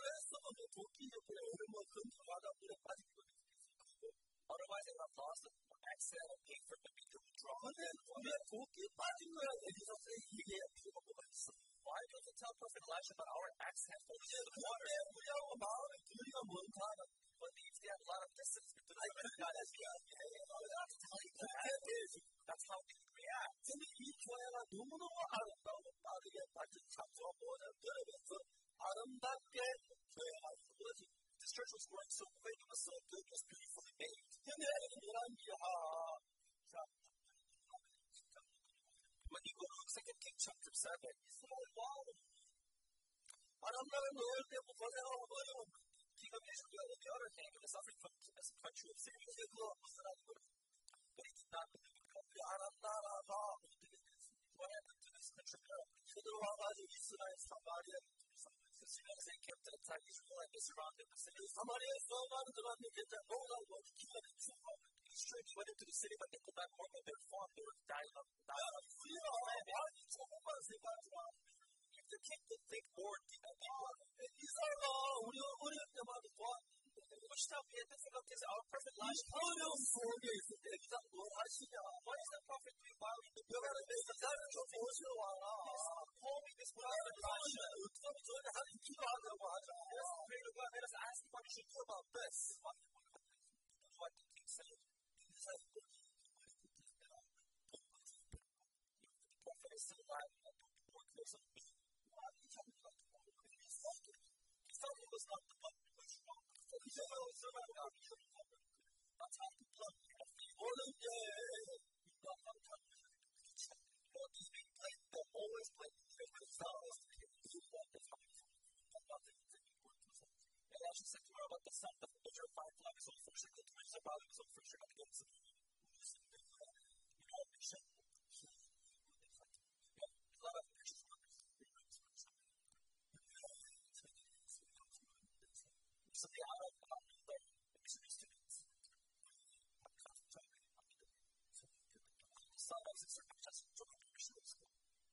S1: Otherwise, they would have lost the accent and paid for the people to draw. Why don't you tell Prophet Elisha about our accent falling into the water? But if they have a lot of distance between them and God, that's how they react. This church was growing so quick, it was so good, it was beautifully made. When you go to 2 Kings chapter 7, King of Israel, on the other hand, was suffering from a country of Syria. But he did not believe in God. What happened to this country? The Syrians came to attack Israel and they surrounded the city. It's true, they went into the city, but they could not work on their farm. They were dying of if the king could think more which time we had difficulties, our prophet Elijah. What is the prophet doing while in the wilderness? Holding this prophet Elijah. Pray to God, let us ask what we should do about this. What the king said. The prophet is still alive and don't work for some people. He felt it was not the one who was wrong. That's how people are. They'll always play themselves. Elisha said to her about the son of Israel, 5 years old, first she got to his father, was on first she got to get some. A lot of Christians recently out of the missionary students. The son of his sister just took him to missionary school.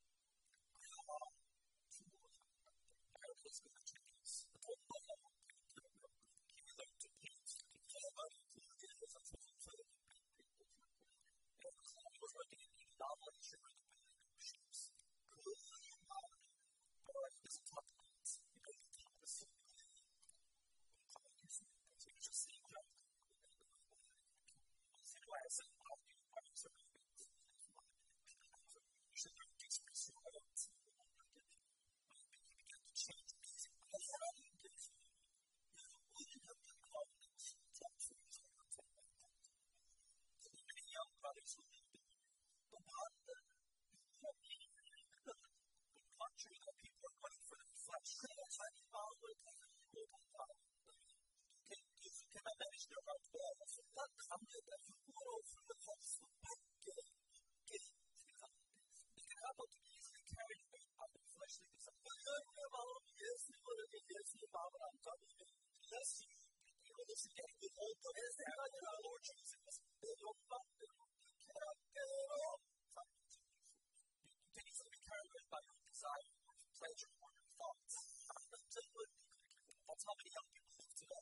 S1: That's how many young people live today.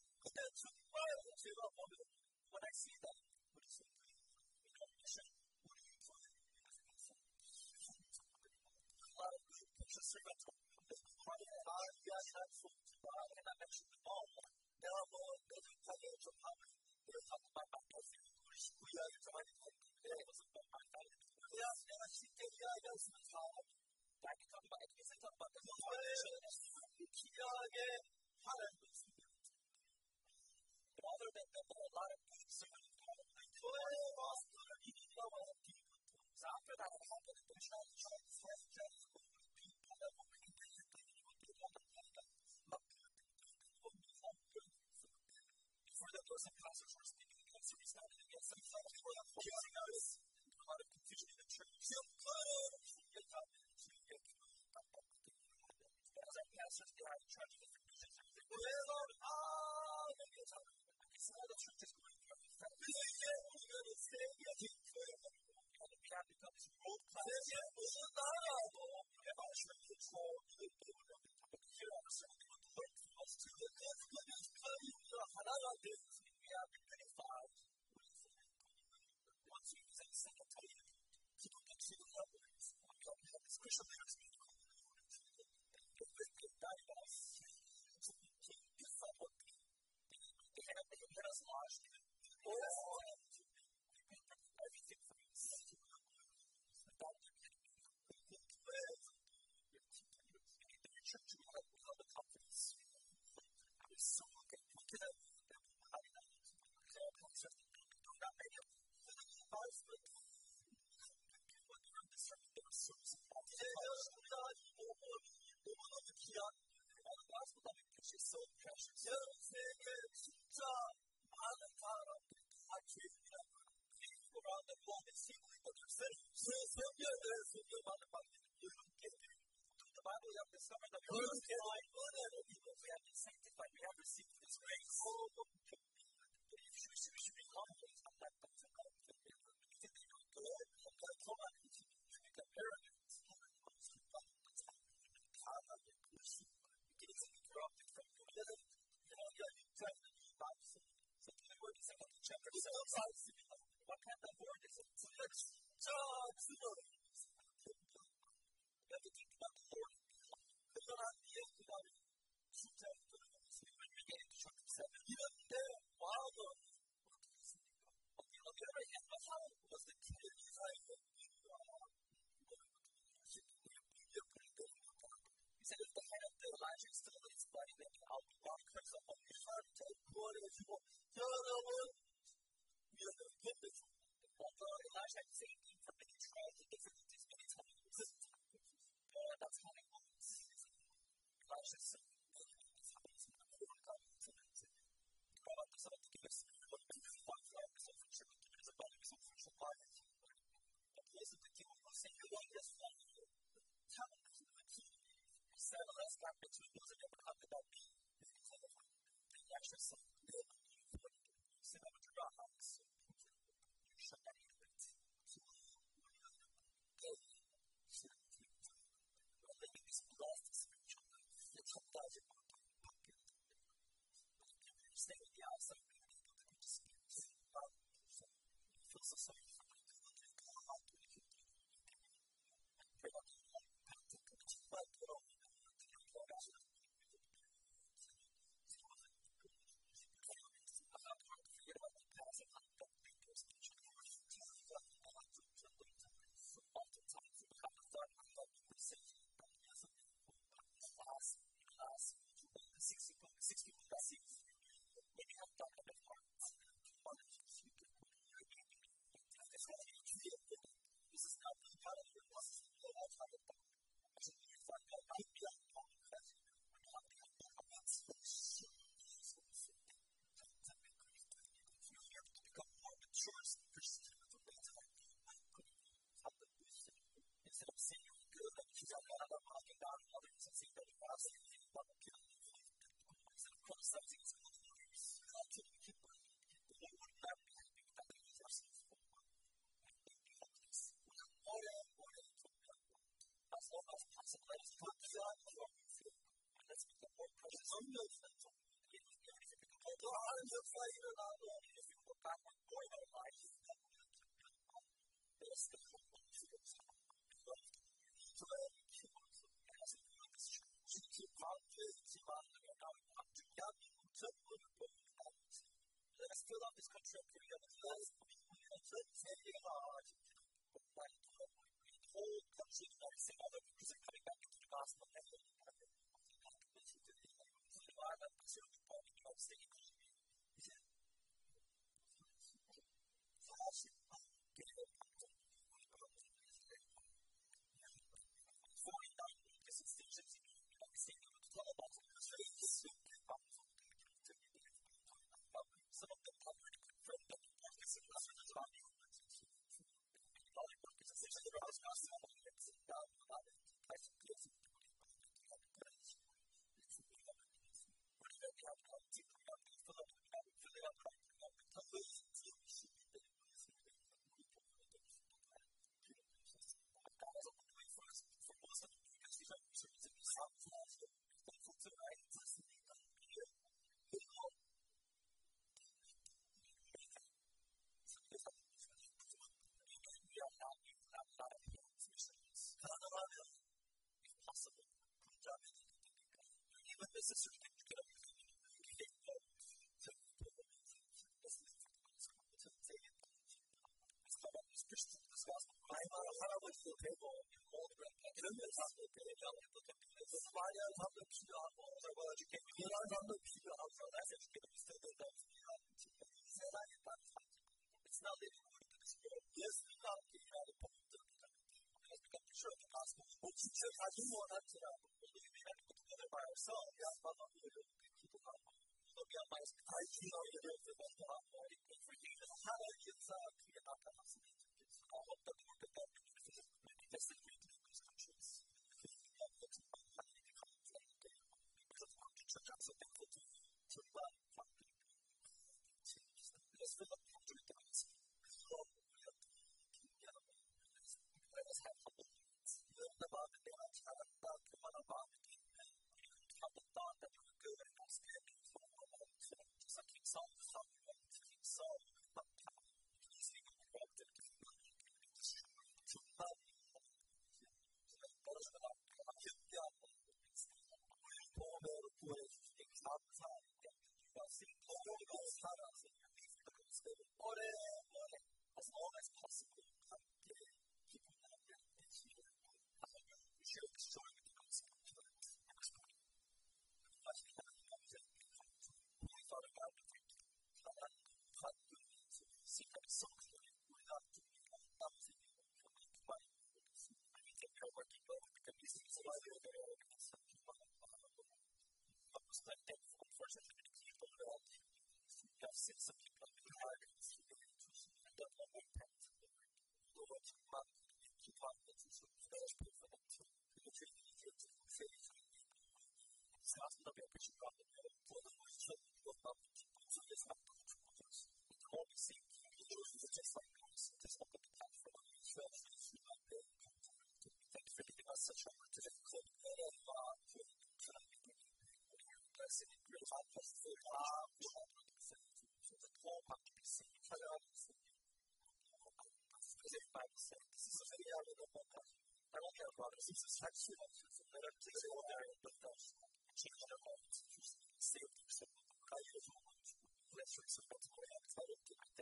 S1: When I see that, what is it? Mission. What do you find? A lot of Christian servants are I cannot mention them all. There are more than financial power. They're talking about my cousin. We are trying to take care of my family. I can talk about it because I talk about the but other than that, there are a lot of good servants. So after that happened, the church before that, some pastors were speaking against it, standing against it. A lot of confusion in the church. try to different visions of the
S2: 그래서 괜찮아요.
S1: some of the churches going through the fact
S2: 그래서 이제 우리는 세계적인 교회가
S1: that we have become this world class
S2: 세계 무슨 나라도
S1: evangelism
S2: 이걸 배우려고
S1: here on the Sunday to learn from us to
S2: 우리가 하나가 되어서
S1: we have been unified once we present second time 기독교 지도자들 we have this Christian leaders with guiding us to be somewhat they had us launched everything from us church we have the confidence so we can not many of us but during this service
S2: 우리가 이 모범이 너무너무 귀한
S1: the gospel that we preach is so precious
S2: 전 세계 진짜 많은 사람들이 다 죄인이라고
S1: people around the world they see what they're saying
S2: 성경에 성경만을 받는 이렇게
S1: the Bible we have discovered that we have been sanctified we have received this grace we should be confident of that chapter 7 what kind of word is it?
S2: 진짜 그거를
S1: you have to think about the Lord
S2: 그거란 뒤에 그 다음에 숫자를 들어가겠습니다.
S1: when we get into chapter 7
S2: 이런데 마음은
S1: on the other hand how was the king he said if the head of the Elijah is still in his body then I'll be one curse upon you
S2: 구원해주고 여러분 위험을 견뎌주고
S1: although Elijah had saved him from many trials and difficulties many times that's how it was Elijah said God is out to give us what we do one for ourselves for sure give us a body for sure but most of the king will say you want this one tell them this is the key said let's not between those that never talked about me Elijah said sit up at your house you shut that into it living this blessed spiritual life that sometimes it won't talk about it stay with the outside and be able to just feel so sorry for me pray about the Lord but forget about the past and how don't think there's a oftentimes we have a thought about the safety last 60 people that see when you have thought of the heart this is not the part of your life all time of thought actually you find out how to be on the phone you have to become more mature as a Christian instead of saying you're good and you don't know about knocking down others and saying that you're awesome instead of criticizing his own beliefs the Lord would not be happy with that kind of person as long as possible let us talk to God and let's become more precious
S2: 어떠한 역사가 일어나도
S1: if you look backward more in our life let us think of what is
S2: 이스라엘을 키워서
S1: as we do this church
S2: 지금 광주에지만 대한민국 전부를 보여주고
S1: let us fill out this country of Korea with love
S2: 전 세계가
S1: like the whole country of the United States all the countries are coming back into the gospel and the environment is really important in New York City stations in New York City to tell about the ministries some of them have already confirmed that the practice of Western is about you all the workers essentially are as possible and I think this is sort of thing you could have 할아버지도 되고, 이런 사람도 되고, 많이 하는 사람도 필요하고, 그런 사람도 필요하고, 이 세상에 딱 it's not living with this world. 예수님과 함께 일하는 복음들입니다. 그러니까 picture of the gospel. 진짜 가진 원하지만, we have to do it by ourselves. 기도하고, I feel it is the best of all. 하나님의 역사가 크게 나타났습니다. I hope that we can manifest it in these countries. I'm so thankful to God. Let's fill up the guys. Let us have confidence. Learn about the day I started about the one about the have the thought that you were good and outstanding. Just like King Solomon talked about King Solomon, about how easily corrupted as long as possible, share the story with the gospel. We thought about it. See how it's so clear. We're not doing nothing. They're working well with the communities. But was quite thankful. Unfortunately, people have seen some people who are and don't know what impact. Lord, keep on with this. Let's pray for them too. It's really easier to say it's not the best picture of the world. For the most children of people, so it's not the truth. It's all the same. It's just like us. Just open the path for them. Thank you for giving us such an opportunity to blessing and great time for the whole part to be seen. As if Bible said, this is a video of the podcast. I don't care about it. This is actually let them take it all there with us. Change their hearts. Save themselves. Let's reach the